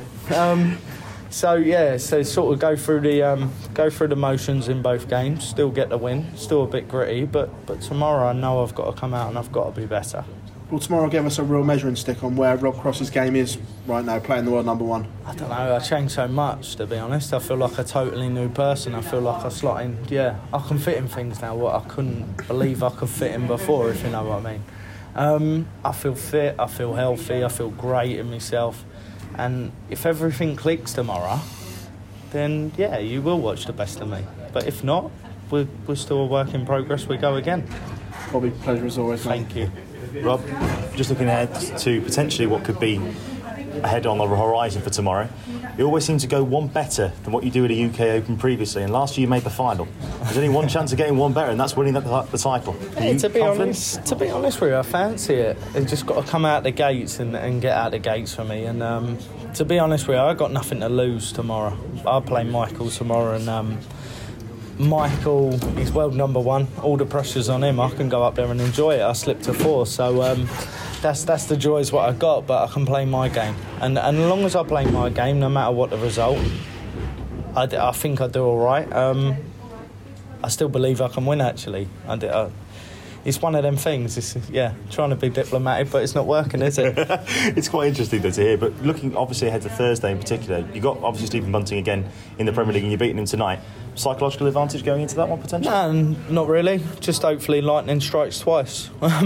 So sort of go through the motions in both games. Still get the win. Still a bit gritty, but tomorrow I know I've got to come out and I've got to be better. Will tomorrow give us a real measuring stick on where Rob Cross's game is right now, playing the world number 1? I don't know. I changed so much, to be honest. I feel like a totally new person. I feel like I slot in. Yeah, I can fit in things now. What I couldn't believe I could fit in before, if you know what I mean. I feel fit, I feel healthy, I feel great in myself, and if everything clicks tomorrow, then you will watch the best of me. But if not, we're still a work in progress. We go again. Bobby, pleasure as always, mate. Thank you. Rob, just looking ahead to potentially what could be ahead on the horizon for tomorrow. You always seem to go one better than what you do at a UK Open previously, and last year you made the final. There's only one chance of getting one better, and that's winning the title. To be honest with you, I fancy it. It's just got to come out the gates and get out the gates for me. And to be honest with you, I've got nothing to lose tomorrow. I'll play Michael tomorrow, and Michael, he's world number 1. All the pressure's on him. I can go up there and enjoy it. I slipped to 4, so that's the joys what I got. But I can play my game, and as long as I play my game, no matter what the result, I think I do all right. I still believe I can win. Actually, it's one of them things. It's, trying to be diplomatic, but it's not working, is it? It's quite interesting though to hear. But looking obviously ahead to Thursday in particular, you got obviously Stephen Bunting again in the Premier League, and you're beating him tonight. Psychological advantage going into that one potentially? No, not really. Just hopefully lightning strikes twice.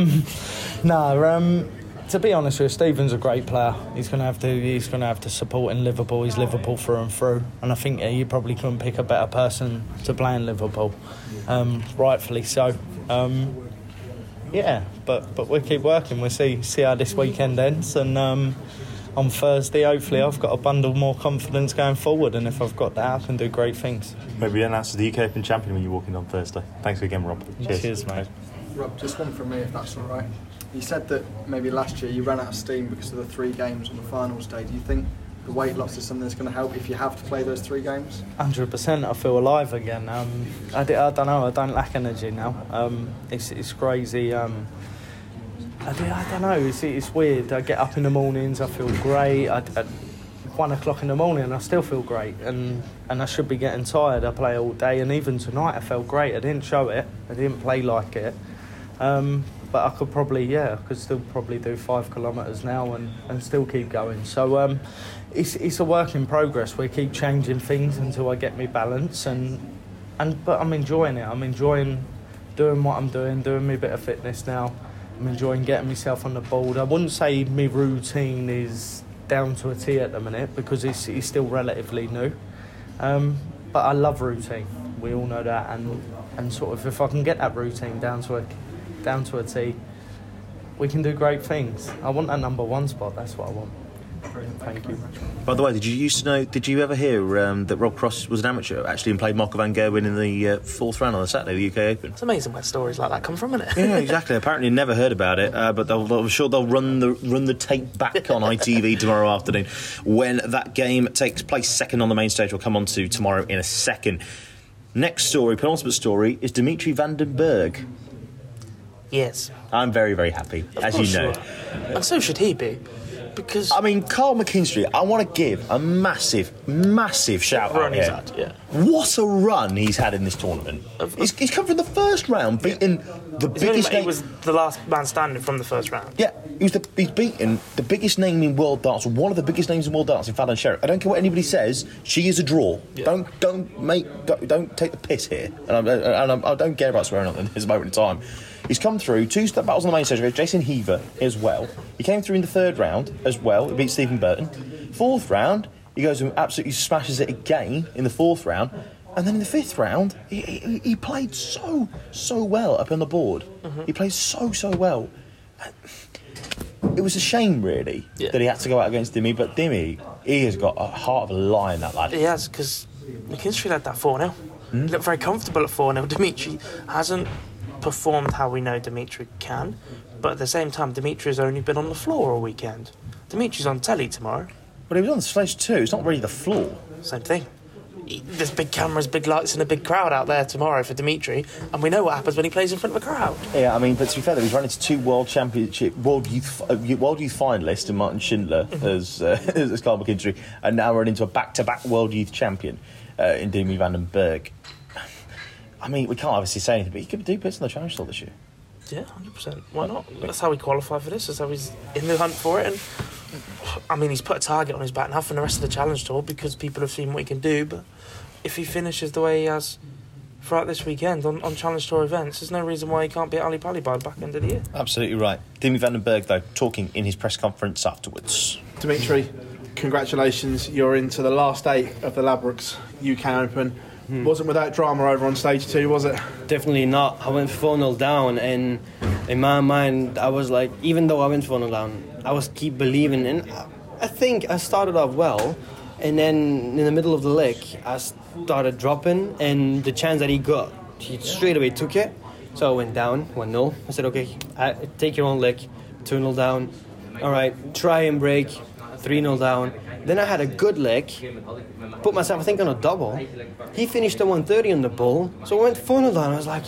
To be honest with you, Stephen's a great player. He's going to have to support in Liverpool. He's Liverpool through and through, and I think you probably couldn't pick a better person to play in Liverpool, rightfully so. But we'll keep working. We'll see how this weekend ends, and on Thursday, hopefully, I've got a bundle more confidence going forward, and if I've got that, I can do great things. Maybe you announce the UK Open champion when you're walking on Thursday. Thanks again, Rob. Cheers, mate. Rob, just one from me, if that's all right. You said that maybe last year you ran out of steam because of the 3 games on the finals day. Do you think the weight loss is something that's going to help if you have to play those 3 games? 100%. I feel alive again. I don't know. I don't lack energy now. It's crazy. I don't know. It's weird. I get up in the mornings. I feel great. At 1 o'clock in the morning, I still feel great, and I should be getting tired. I play all day, and even tonight, I felt great. I didn't show it. I didn't play like it. But I could still probably do 5 kilometres now and still keep going. So it's a work in progress. We keep changing things until I get me balance, but I'm enjoying it. I'm enjoying doing what I'm doing my bit of fitness now. I'm enjoying getting myself on the board. I wouldn't say my routine is down to a T at the minute because it's still relatively new. But I love routine. We all know that, and sort of if I can get that routine down to a T, we can do great things. I want that number 1 spot. That's what I want. Thank you. By the way, did you ever hear that Rob Cross was an amateur actually and played Michael van Gerwen in the 4th round on the Saturday, the UK Open? It's amazing where stories like that come from, isn't it? Yeah, exactly. Apparently never heard about it, but I'm sure they'll run the tape back on ITV tomorrow afternoon when that game takes place. Second on the main stage. We'll come on to tomorrow in a second. Next story, penultimate story, is Dimitri Van den Berg. Yes. I'm very, very happy, as you know. And so should he be. Because I mean, Carl McKinstry, I want to give a massive, massive shout out here. What a run he's had in this tournament. He's come from the first round, beating the biggest name. He was the last man standing from the first round. Yeah, he's beaten the biggest name in world darts, one of the biggest names in world darts, in Fallon Sherritt. I don't care what anybody says, she is a draw. Yeah. Don't take the piss here. And I don't care about swearing at this moment in time. He's come through 2 battles on the main stage with Jason Heaver as well. He came through in the 3rd round as well. He beat Stephen Burton. 4th round, he goes and absolutely smashes it again in the 4th round. And then in the 5th round, he played so well up on the board. Mm-hmm. He played so well. It was a shame, really, that he had to go out against Dimmy. But Dimmy, he has got a heart of a lion, that lad. He has, because McKinstry led that 4-0. He looked very comfortable at 4-0. Dimitri hasn't performed how we know Dimitri can, but at the same time, Dimitri has only been on the floor all weekend. Dimitri's on telly tomorrow. But he was on the stage too. It's not really the floor. Same thing. There's big cameras, big lights, and a big crowd out there tomorrow for Dimitri, and we know what happens when he plays in front of a crowd. Yeah, I mean, but to be fair, he's run into 2 World Youth finalists in Martin Schindler as Carl McKinstry, and now run into a back-to-back World Youth champion in Dimi van den Berg. I mean, we can't obviously say anything, but he could do bits on the Challenge Tour this year. Yeah, 100%. Why not? That's how we qualify for this. That's how he's in the hunt for it. And I mean, he's put a target on his back now for the rest of the Challenge Tour because people have seen what he can do. But if he finishes the way he has throughout this weekend on Challenge Tour events, there's no reason why he can't be at Ali Pali by the back end of the year. Absolutely right. Dimi van den Berg, though, talking in his press conference afterwards. Dimitri, congratulations. You're into the last 8 of the Ladbrokes UK Open. Wasn't without drama over on stage 2, was it? Definitely not. I went 4-0 down, and in my mind, I was like, even though I went 4-0 down, I was keep believing. And I think I started off well, and then in the middle of the leg, I started dropping, and the chance that he got, he straight away took it. So I went down 1-0. I said, okay, take your own leg, 2-0 down. All right, try and break, 3-0 down. Then I had a good leg, put myself, I think, on a double. He finished at 130 on the ball, so I went 4-0 down. I was like,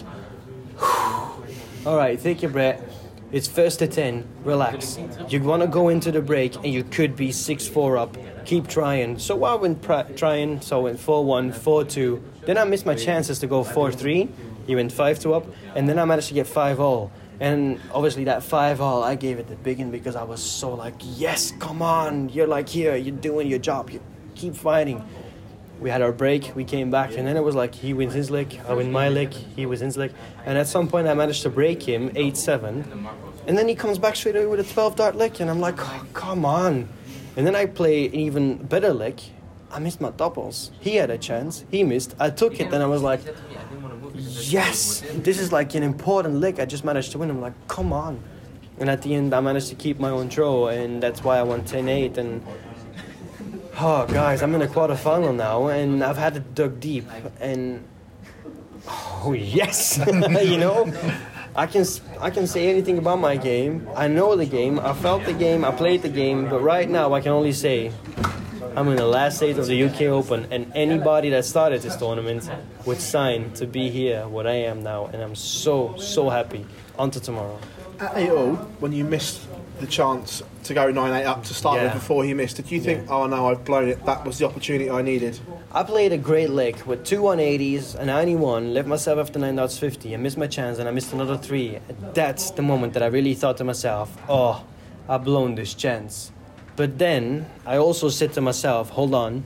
all right, take your breath. It's first to 10, relax. You want to go into the break, and you could be 6-4 up. Keep trying. So I went trying, so I went 4-1, 4-2. Then I missed my chances to go 4-3. He went 5-2 up, and then I managed to get 5-all. And obviously that 5-all, I gave it the big one because I was so like, yes, come on, you're like here, you're doing your job, you keep fighting. We had our break, we came back, and then it was like he wins his leg, I win my leg, he wins his leg. And at some point I managed to break him 8-7, and then he comes back straight away with a 12-dart leg, and I'm like, oh, come on. And then I play an even better leg. I missed my doubles. He had a chance, he missed, I took it, and I was like, yes, this is like an important leg. I just managed to win. I'm like, come on. And at the end, I managed to keep my own draw, and that's why I won 10-8. And, oh, guys, I'm in a quarterfinal now, and I've had it dug deep. And, oh, yes, you know, I can say anything about my game. I know the game. I felt the game. I played the game. But right now, I can only say I'm in the last stage of the UK Open, and anybody that started this tournament would sign to be here, what I am now, and I'm so happy. On to tomorrow. At 8-all, when you missed the chance to go 9-8 up to start with before he missed, did you think, oh no, I've blown it, that was the opportunity I needed? I played a great leg with 2 180s, a 91, left myself after 9 darts 50, I missed my chance and I missed another 3. That's the moment that I really thought to myself, oh, I've blown this chance. But then I also said to myself, hold on,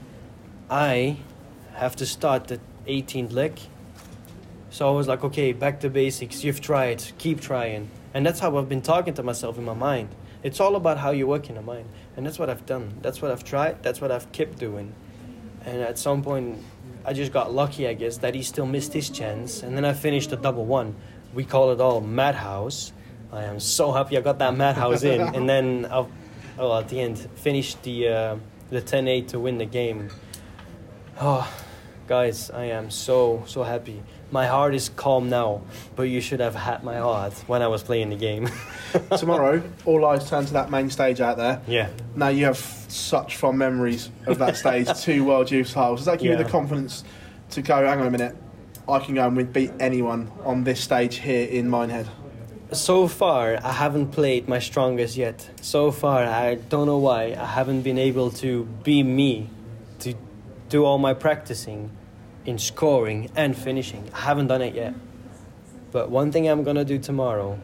I have to start the 18th leg. So I was like, okay, back to basics. You've tried, keep trying. And that's how I've been talking to myself in my mind. It's all about how you work in the mind. And that's what I've done. That's what I've tried. That's what I've kept doing. And at some point, I just got lucky, I guess, that he still missed his chance. And then I finished the double one. We call it all Madhouse. I am so happy I got that Madhouse in. And then at the end, finished the 10-8 to win the game. Oh, guys, I am so happy. My heart is calm now, but you should have had my heart when I was playing the game. Tomorrow, all eyes turn to that main stage out there. Yeah. Now you have such fond memories of that stage, 2 World Youth titles. Does that give you the confidence to go, hang on a minute, I can go and beat anyone on this stage here in Minehead? So far, I haven't played my strongest yet. So far, I don't know why, I haven't been able to be me, to do all my practicing in scoring and finishing. I haven't done it yet. But one thing I'm going to do tomorrow,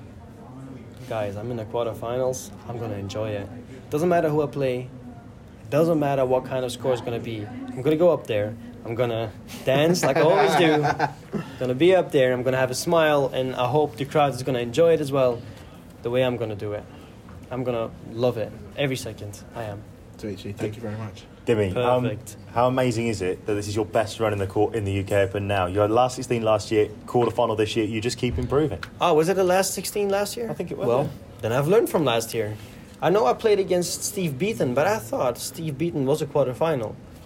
guys, I'm in the quarterfinals, I'm going to enjoy it. Doesn't matter who I play, doesn't matter what kind of score it's going to be. I'm going to go up there, I'm going to dance like I always do. I'm going to be up there, I'm going to have a smile, and I hope the crowd is going to enjoy it as well, the way I'm going to do it. I'm going to love it every second. I am. Dimitri, thank you very much. Dimi, Perfect. How amazing is it that this is your best run in the UK Open now? You had last 16 last year, quarterfinal this year. You just keep improving. Oh, was it the last 16 last year? I think it was. Well, then I've learned from last year. I know I played against Steve Beaton, but I thought Steve Beaton was a quarterfinal.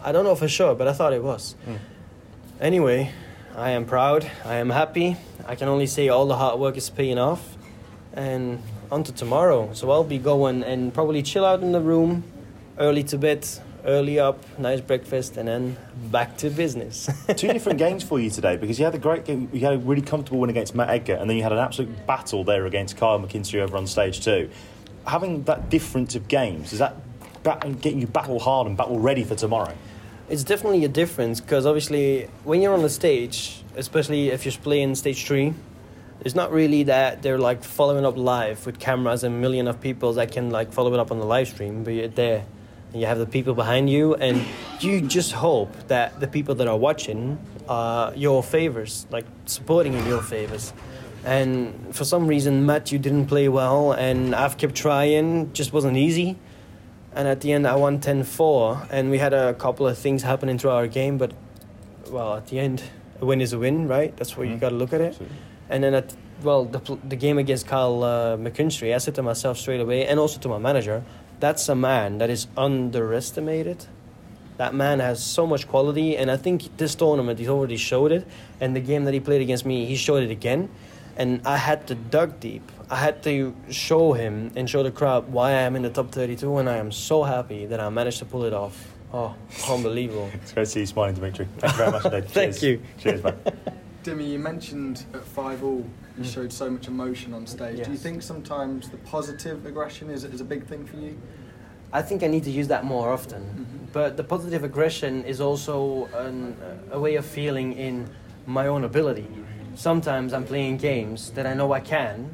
I don't know for sure, but I thought it was. Anyway, I am proud. I am happy. I can only say all the hard work is paying off. And on to tomorrow. So I'll be going and probably chill out in the room, early to bed, early up, nice breakfast, and then back to business. 2 different games for you today, because you had a great game. You had a really comfortable win against Matt Edgar, and then you had an absolute battle there against Kyle McKinstry over on stage 2. Having that difference of games, is that getting you battle hard and battle ready for tomorrow? It's definitely a difference, because obviously when you're on the stage, especially if you're playing stage 3, it's not really that they're like following up live with cameras and a million of people that can like follow it up on the live stream, but you're there and you have the people behind you, and you just hope that the people that are watching are your favors, like supporting in your favors. And for some reason, Matt, you didn't play well, and I've kept trying, just wasn't easy. And at the end, I won 10-4, and we had a couple of things happening through our game, but, well, at the end, a win is a win, right? That's where you got to look at it. And then, the game against Kyle McKinstry, I said to myself straight away, and also to my manager, that's a man that is underestimated. That man has so much quality, and I think this tournament, he's already showed it, and the game that he played against me, he showed it again. And I had to dig deep. I had to show him and show the crowd why I am in the top 32, and I am so happy that I managed to pull it off. Oh, unbelievable. It's great to see you smiling, Dimitri. Thank you very much indeed. Thank you. Cheers, mate. Dimmy, you mentioned at 5-5 you showed so much emotion on stage. Yes. Do you think sometimes the positive aggression is a big thing for you? I think I need to use that more often. But the positive aggression is also a way of feeling in my own ability. Sometimes I'm playing games that I know I can,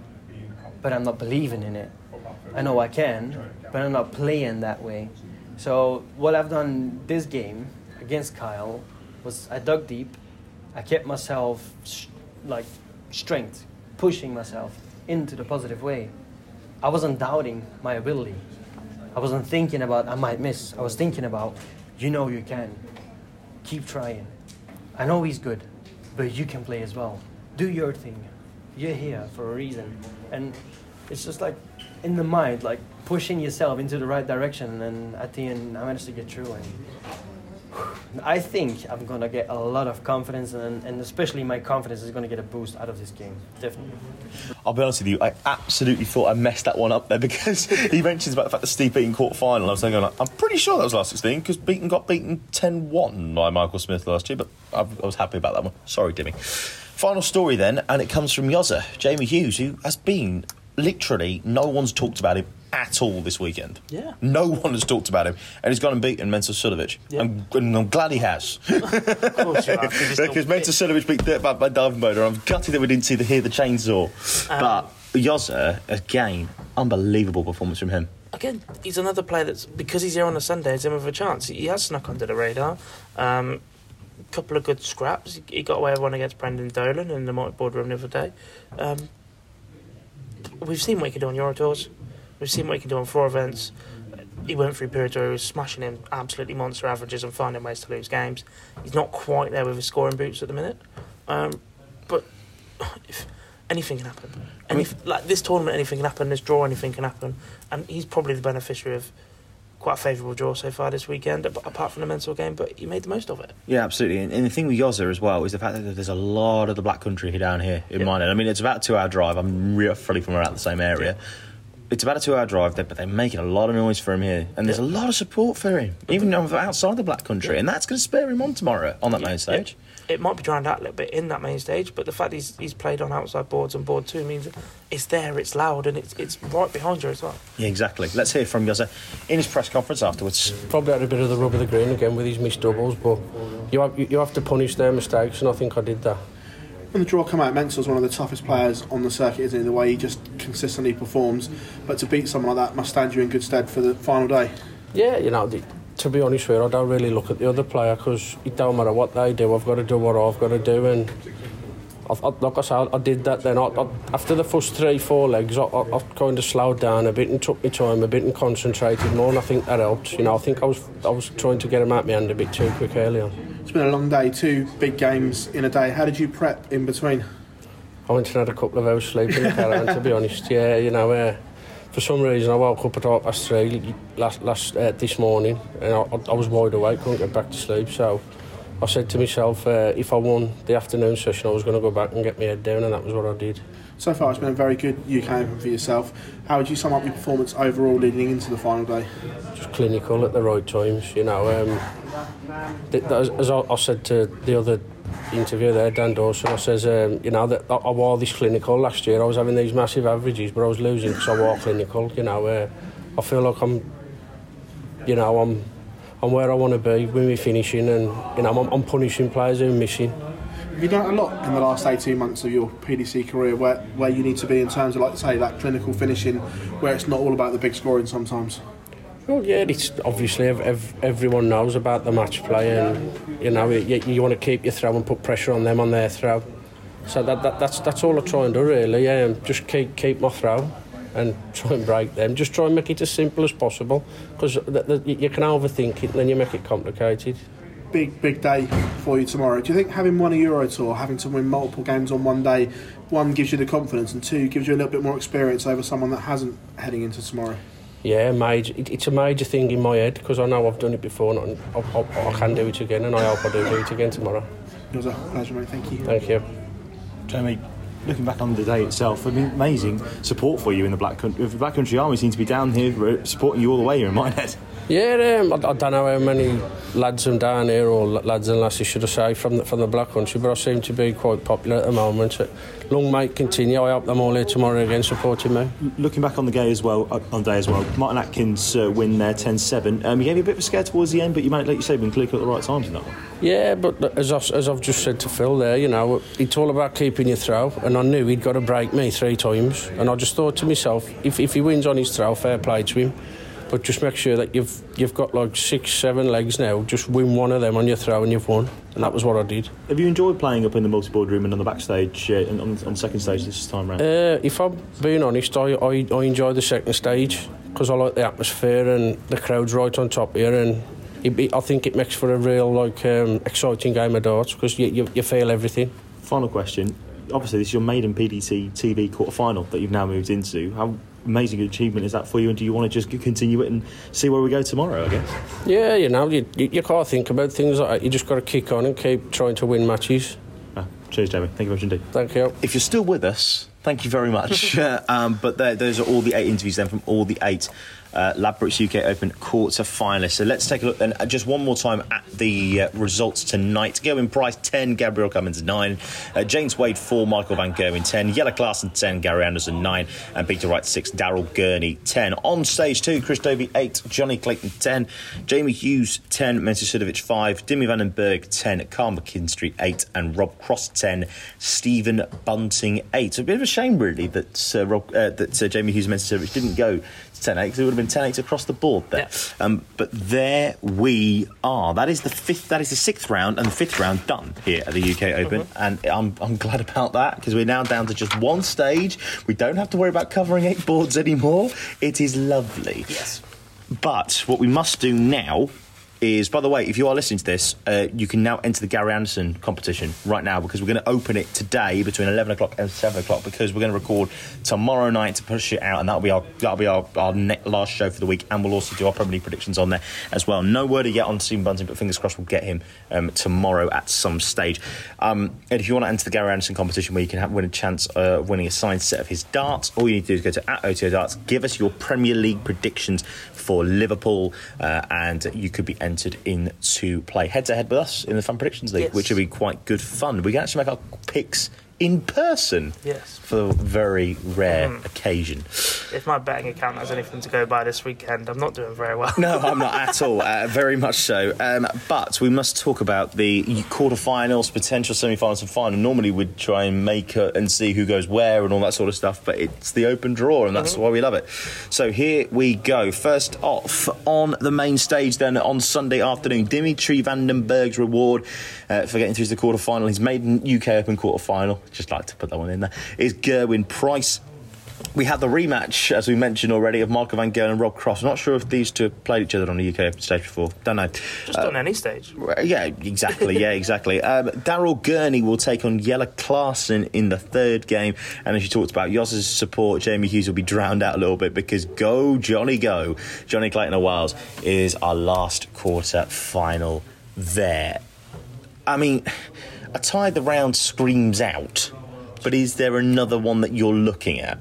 but I'm not believing in it. I know I can, but I'm not playing that way. So what I've done this game against Kyle was I dug deep. I kept myself strength, pushing myself into the positive way. I wasn't doubting my ability. I wasn't thinking about I might miss. I was thinking about, you know you can. Keep trying. I know he's good, but you can play as well. Do your thing. You're here for a reason. And it's just like in the mind, like pushing yourself into the right direction, and at the end I managed to get through. And I think I'm going to get a lot of confidence, and especially my confidence is going to get a boost out of this game. Definitely. I'll be honest with you, I absolutely thought I messed that one up there, because he mentions about the fact that Steve Beaton quarter-final. I was thinking, I'm pretty sure that was last 16, because Beaton got beaten 10-1 by Michael Smith last year, but I was happy about that one. Sorry, Dimmy. Final story then, and it comes from Yozza, Jamie Hughes, who has been, literally, no one's talked about him at all this weekend. Yeah. No one has talked about him, and he's gone and beaten Mensa Sulovic. Yeah. And I'm glad he has. Of course you have. Because Mensa Sulovic beat Dirtbag by Diving Boulder. I'm gutted that we didn't hear the chainsaw. But Yozza, again, unbelievable performance from him. Again, he's another player that's, because he's here on a Sunday, it's him with a chance. He has snuck under the radar. Couple of good scraps. He got away with one against Brendan Dolan in the boardroom the other day. We've seen what he can do on Euro Tours. We've seen what he can do on 4 events. He went through periods where he was smashing in absolutely monster averages and finding ways to lose games. He's not quite there with his scoring boots at the minute. But if anything can happen. Like this tournament, anything can happen. This draw, anything can happen. And he's probably the beneficiary of quite a favourable draw so far this weekend, apart from the mental game, but he made the most of it. Yeah, absolutely. And the thing with Yozza as well is the fact that there's a lot of the Black Country here down here in Minehead. I mean, it's about a 2-hour drive. I'm roughly from around the same area. Yeah. It's about a 2-hour drive, but they're making a lot of noise for him here. And there's a lot of support for him, even outside the Black Country. And that's going to spur him on tomorrow on that main stage. It might be drowned out a little bit in that main stage, but the fact he's played on outside boards and board 2 means it's there, it's loud, and it's right behind you as well. Yeah, exactly. Let's hear from Yozza in his press conference afterwards. Probably had a bit of the rub of the green again with his missed doubles, but you have to punish their mistakes, and I think I did that. When the draw come out, Mensa's one of the toughest players on the circuit, isn't he? The way he just consistently performs, but to beat someone like that must stand you in good stead for the final day. Yeah, to be honest with you, I don't really look at the other player, because it don't matter what they do, I've got to do what I've got to do, and like I said, I did that then. After the first 3-4 legs, I kind of slowed down a bit and took my time a bit and concentrated more, and I think that helped. I think I was trying to get him out my hand a bit too quick earlier. It's been a long day, 2 big games in a day. How did you prep in between? I went and had a couple of hours sleep in the caravan, to be honest. Yeah, for some reason I woke up at 3:30 this morning, and I was wide awake, couldn't get back to sleep. So I said to myself, if I won the afternoon session, I was going to go back and get my head down, and that was what I did. So far, it's been a very good UK Open for yourself. How would you sum up your performance overall leading into the final day? Just clinical at the right times, you know. As I said to the other interview there, Dan Dawson, I says, you know, that I wore this clinical last year. I was having these massive averages, but I was losing because I wore clinical. You know, I feel like I'm where I want to be with me finishing, and you know, I'm punishing players who are missing. Have you done a lot in the last 18 months of your PDC career where you need to be in terms of, like, say, that clinical finishing, where it's not all about the big scoring sometimes? Well, yeah, it's obviously everyone knows about the match play, and you know you want to keep your throw and put pressure on them on their throw. So that's all I try and do really. Yeah, just keep my throw and try and break them. Just try and make it as simple as possible, because you can overthink it and then you make it complicated. Big day for you tomorrow. Do you think having won a Euro Tour, having to win multiple games on one day, one, gives you the confidence, and two, gives you a little bit more experience over someone that hasn't heading into tomorrow? Yeah, it's a major thing in my head, because I know I've done it before and I can do it again, and I hope I do it again tomorrow. It was a pleasure, mate. Thank you. Thank you. Jamie, looking back on the day itself, I mean, amazing support for you in the Black Country. The Black Country Army seem to be down here supporting you all the way here in my head. Yeah, I don't know how many lads are down here, or lads and lasses should I say, from the Black Country, but I seem to be quite popular at the moment. Long may it continue. I hope them all here tomorrow again supporting me. Looking back on the day as well, Martin Atkins win there 10-7. You gave you a bit of a scare towards the end, but you managed, like you said, been clicking at the right times in that one. Yeah, but as I've just said to Phil there, you know, it's all about keeping your throw, and I knew he'd got to break me 3 times, and I just thought to myself, if he wins on his throw, fair play to him. But just make sure that you've got like 6-7 legs now. Just win one of them on your throw and you've won. And that was what I did. Have you enjoyed playing up in the multi-board room and on the backstage on the second stage this time round? If I'm being honest, I enjoy the second stage, because I like the atmosphere and the crowd's right on top here, and I think it makes for a real exciting game of darts, because you feel everything. Final question. Obviously, this is your maiden PDC TV quarter-final that you've now moved into. How amazing achievement is that for you, and do you want to just continue it and see where we go tomorrow, I guess? Yeah, you know, you can't think about things like that. You just got to kick on and keep trying to win matches. Cheers, Jamie. Thank you very much indeed. Thank you. If you're still with us, thank you very much. But those are all the 8 interviews then from all the 8 Ladbrokes UK Open quarter-finalists. So let's take a look then just one more time at the results tonight. Gerwyn Price 10, Gabriel Cummins 9, James Wade 4, Michael van Gerwen 10, Jelle Klaasen 10, Gary Anderson 9, and Peter Wright 6, Daryl Gurney 10. On stage 2, Chris Dobey 8, Johnny Clayton 10, Jamie Hughes 10, Mensa Sudovic 5, Dimmy van den Berg 10, Carl McKinstry 8, and Rob Cross 10, Stephen Bunting 8. So a bit of a shame really that Jamie Hughes and Mensa Sudovic didn't go 10-8, because it would have been 10-8 across the board there. Yeah. But there we are. That is the 6th round and the 5th round done here at the UK Open, and I'm glad about that, because we're now down to just one stage. We don't have to worry about covering 8 boards anymore. It is lovely. Yes. But what we must do now is, by the way, if you are listening to this, you can now enter the Gary Anderson competition right now, because we're going to open it today between 11 o'clock and 7 o'clock, because we're going to record tomorrow night to push it out, and that'll be our last show for the week, and we'll also do our Premier League predictions on there as well. No word yet on Stephen Bunting, but fingers crossed we'll get him tomorrow at some stage. And if you want to enter the Gary Anderson competition, where you can win a chance of winning a signed set of his darts, all you need to do is go to @OTO Darts, give us your Premier League predictions for Liverpool, and you could be entered in to play head-to-head with us in the Fun Predictions League, which will be quite good fun. We can actually make our picks in person, for a very rare occasion. If my betting account has anything to go by this weekend, I'm not doing very well. No, I'm not at all. Very much so. But we must talk about the quarterfinals, potential semi-finals and final. Normally we'd try and make and see who goes where and all that sort of stuff, but it's the open draw, and that's why we love it. So here we go. First off, on the main stage then on Sunday afternoon, Dimitri van den Berg's reward for getting through to the quarterfinal, his maiden UK Open quarterfinal, just like to put that one in there, is Gerwyn Price. We had the rematch, as we mentioned already, of Michael Van Gerwen and Rob Cross. I'm not sure if these two have played each other on the UK Open stage before. Don't know. Just on any stage. Yeah, exactly. Daryl Gurney will take on Jelle Klaasen in the third game. And as you talked about, Jos's support, Jamie Hughes will be drowned out a little bit because go, Johnny, go. Johnny Clayton of Wales is our last quarter final there. I mean, a tie the round screams out, but is there another one that you're looking at?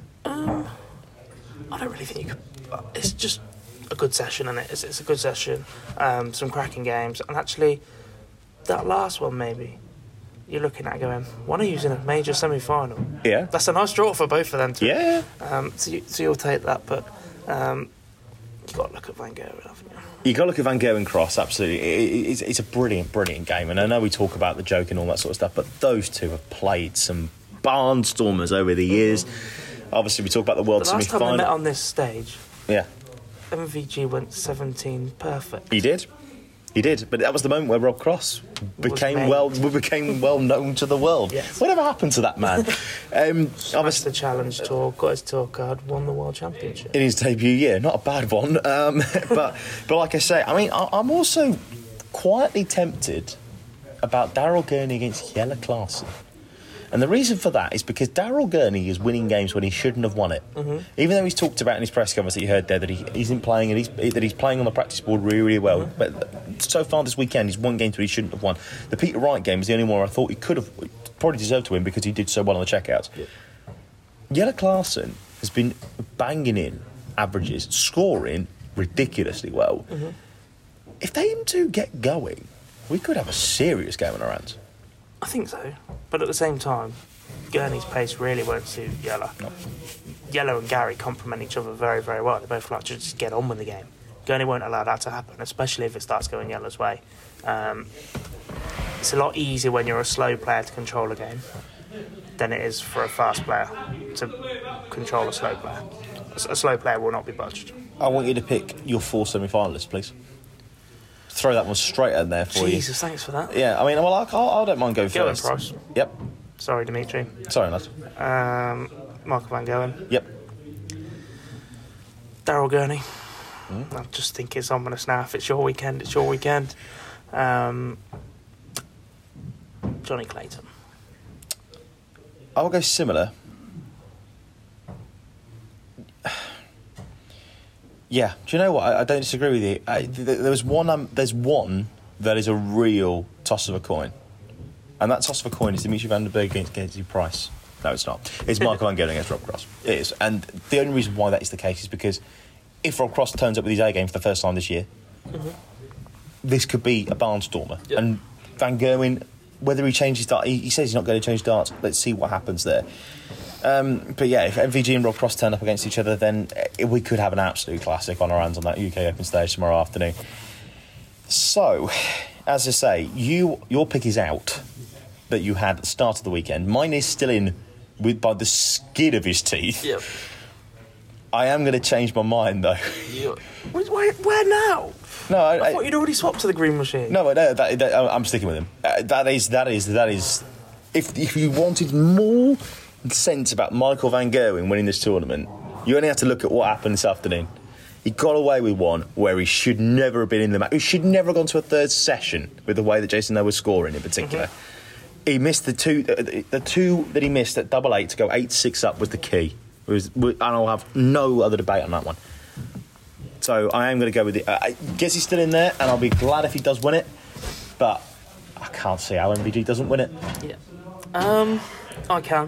I don't really think you could. It's just a good session, isn't it? It's a good session. Some cracking games. And actually, that last one, maybe, you're looking at going, one of you's in a major semi-final. Yeah. That's a nice draw for both of them, too. Yeah. So you'll take that, but you've got to look at Van Gerwen, haven't you? You've got to look at Van Gerwen Cross, absolutely. It's a brilliant game. And I know we talk about the joke and all that sort of stuff, but those two have played some barnstormers over the years. Obviously, we talk about the World Semi-Final. The last time they met on this stage, yeah, MVG went 17 perfect. He did, but that was the moment where Rob Cross became well known to the world. Yes. Whatever happened to that man? Obviously, the Challenge Tour, got his tour card, won the World Championship in his debut year. Not a bad one, but like I say, I mean, I'm also quietly tempted about Daryl Gurney against Jelle Klaasen. And the reason for that is because Daryl Gurney is winning games when he shouldn't have won it. Mm-hmm. Even though he's talked about in his press conference that you heard there that he isn't playing and that he's playing on the practice board really, really well. Mm-hmm. But so far this weekend, he's won games that he shouldn't have won. The Peter Wright game was the only one where I thought he could have probably deserved to win because he did so well on the checkouts. Yeah. Jelle Klaasen has been banging in averages, scoring ridiculously well. Mm-hmm. If they two get going, we could have a serious game on our hands. I think so, but at the same time, Gurney's pace really won't suit Jelle. No. Jelle and Gary complement each other very, very well. They both like to just get on with the game. Gurney won't allow that to happen, especially if it starts going Jelle's way. It's a lot easier when you're a slow player to control a game than it is for a fast player to control a slow player. A slow player will not be budged. I want you to pick your 4 semi-finalists, please. Throw that one straight in there for you. Jesus, thanks for that. Yeah, I mean, well, I don't mind going first. Gerwen Price. Yep. Sorry, Dimitri. Sorry, lad. Michael Van Gerwen. Yep. Daryl Gurney. I just think it's ominous now. If it's your weekend, it's your weekend. Johnny Clayton. I will go similar. Yeah, do you know what? I don't disagree with you. There's one that is a real toss of a coin. And that toss of a coin is Dimitri Van den Bergh against Gezi Price. No, it's not. It's Michael Van Gerwen against Rob Cross. It is. And the only reason why that is the case is because if Rob Cross turns up with his A game for the first time this year, this could be a barnstormer. Yep. And Van Gerwen, whether he changes dart, he says he's not going to change darts. Let's see what happens there. But yeah, if MVG and Rob Cross turn up against each other, then we could have an absolute classic on our hands on that UK Open stage tomorrow afternoon. So, as I say, your pick is out that you had at the start of the weekend. Mine is still in by the skin of his teeth. Yep. I am going to change my mind though. Where now? No, I thought you'd already swapped to the green machine. No, I'm sticking with him. That is. If you wanted more sense about Michael Van Gerwen winning this tournament, you only have to look at what happened this afternoon. He got away with one where he should never have been in the match. He should never have gone to a third session with the way that Jason Lowe was scoring in particular. Mm-hmm. He missed the two that he missed at 8-8 to go 8-6 up was the key. And I'll have no other debate on that one. So I am going to go with it. I guess he's still in there, and I'll be glad if he does win it. But I can't see how MVG doesn't win it. Yeah, I can.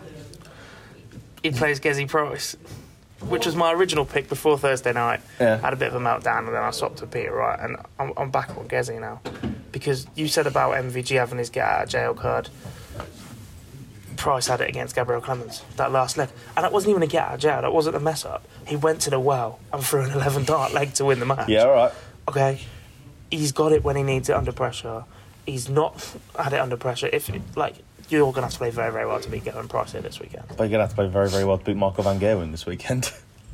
He plays Gezi Price, which was my original pick before Thursday night. Yeah. Had a bit of a meltdown, and then I swapped to Peter Wright, and I'm back on Gezi now. Because you said about MVG having his get out of jail card. Price had it against Gabriel Clemens, that last leg. And that wasn't even a get out of jail, that wasn't a mess up. He went to the well and threw an 11 dart leg to win the match. Yeah, all right. Okay, he's got it when he needs it under pressure. He's not had it under pressure. You're going to have to play very, very well to beat Gerwen Price here this weekend. But you're going to have to play very, very well to beat Michael Van Gerwen this weekend.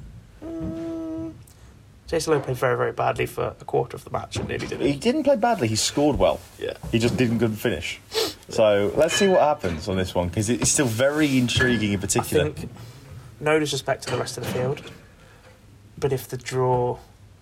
Jason Lowe played very, very badly for a quarter of the match and nearly did it. He didn't play badly, he scored well. Yeah. He just didn't good finish. So let's see what happens on this one, because it's still very intriguing in particular. I think no disrespect to the rest of the field, but if the draw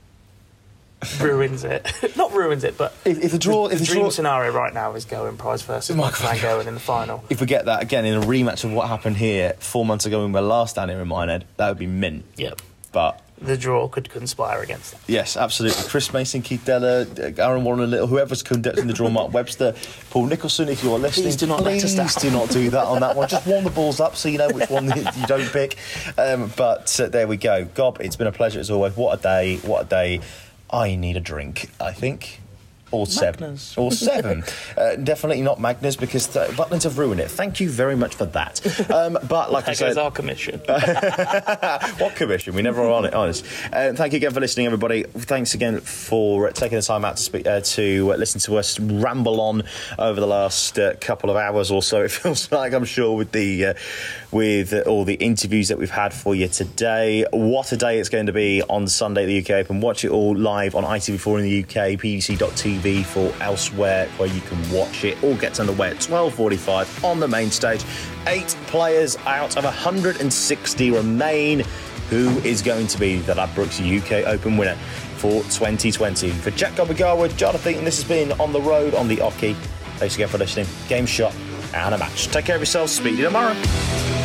ruins it, not ruins it, but if the dream scenario right now is Gerwyn Price versus Michael van Gerwen in the final. If we get that again in a rematch of what happened here 4 months ago when we were last down here in Minehead, that would be mint. Yep. But the draw could conspire against that. Yes, absolutely. Chris Mason, Keith Della, Aaron Warren Little, whoever's conducting the draw, Mark Webster, Paul Nicholson, if you're listening, please do not let us down. Do not do that on that one. Just warm the balls up so you know which one you don't pick. But there we go. Gob, it's been a pleasure as always. What a day, what a day. I need a drink, I think. Or Magners. 7. Or 7. Definitely not Magners because Butlins have ruined it. Thank you very much for that. But like I said... our commission. What commission? We never are on it, honest. Thank you again for listening, everybody. Thanks again for taking the time out to speak, to listen to us ramble on over the last couple of hours or so. It feels like, I'm sure, with all the interviews that we've had for you today. What a day it's going to be on Sunday at the UK Open. Watch it all live on ITV4 in the UK, pdc.tv for elsewhere where you can watch it. All gets underway at 12:45 on the main stage. 8 players out of 160 remain. Who is going to be the Ladbrokes UK Open winner for 2020? For Jack Gobigawa, Jonathan, and this has been On the Road on the Oki. Thanks again for listening. Game shot and a match. Take care of yourselves. Speak to you tomorrow.